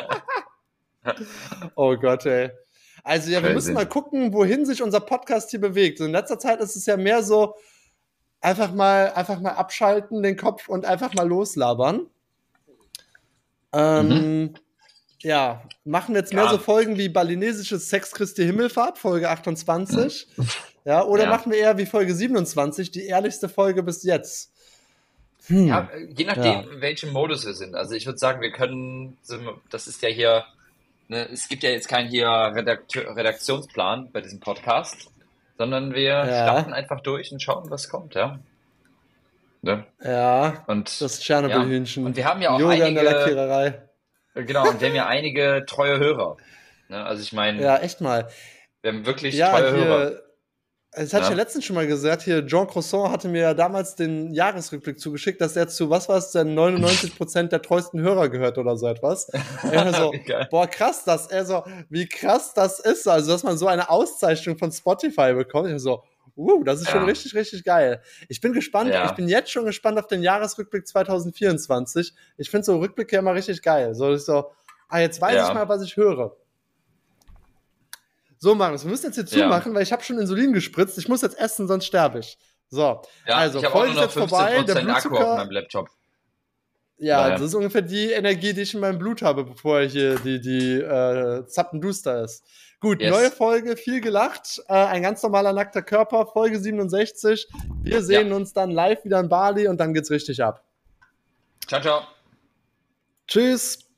Oh Gott, ey. Also ja, wir Crazy. müssen mal gucken, wohin sich unser Podcast hier bewegt. So in letzter Zeit ist es ja mehr so, einfach mal, einfach mal abschalten, den Kopf und einfach mal loslabern. Ähm, mhm. Ja, machen wir jetzt mehr ja. so Folgen wie balinesisches Sex Christi Himmelfahrt, Folge achtundzwanzig. Ja, oder ja. machen wir eher wie Folge siebenundzwanzig, die ehrlichste Folge bis jetzt. Hm. Ja, je nachdem, ja. in welchem Modus wir sind. Also ich würde sagen, wir können, das ist ja hier, ne, es gibt ja jetzt keinen hier Redakteur, Redaktionsplan bei diesem Podcast, sondern wir ja. starten einfach durch und schauen, was kommt, ja. Ne? Ja, und, das Tschernobyl-Hühnchen. Ja. Und wir haben ja auch Yoga einige... in der Lackiererei. Genau, und wir haben ja einige treue Hörer. Ne? Also ich meine... Ja, echt mal. Wir haben wirklich ja, treue hier, Hörer. Das hatte ja. ich ja letztens schon mal gesagt. Hier, Jean Croissant hatte mir ja damals den Jahresrückblick zugeschickt, dass er zu, was war es denn, neunundneunzig Prozent der treuesten Hörer gehört oder so etwas. Er so, boah, krass, dass er so, wie krass das ist. Also, dass man so eine Auszeichnung von Spotify bekommt. Ich so, Uh, das ist ja. schon richtig, richtig geil. Ich bin gespannt, ja. ich bin jetzt schon gespannt auf den Jahresrückblick zwanzig vierundzwanzig. Ich finde so Rückblicke immer richtig geil. So, ich so, ah, jetzt weiß ja. ich mal, was ich höre. So, Marius, wir müssen jetzt hier zumachen, ja. weil ich habe schon Insulin gespritzt. Ich muss jetzt essen, sonst sterbe ich. So, ja, also, ich Folge ist jetzt vorbei. Der Blutzucker, Akku auf meinem Laptop. Ja, naja. Das ist ungefähr die Energie, die ich in meinem Blut habe, bevor hier die, die äh, Zappenduster ist. Gut, yes. Neue Folge, viel gelacht, äh, ein ganz normaler nackter Körper, Folge siebenundsechzig. Wir sehen ja. uns dann live wieder in Bali und dann geht's richtig ab. Ciao, ciao. Tschüss.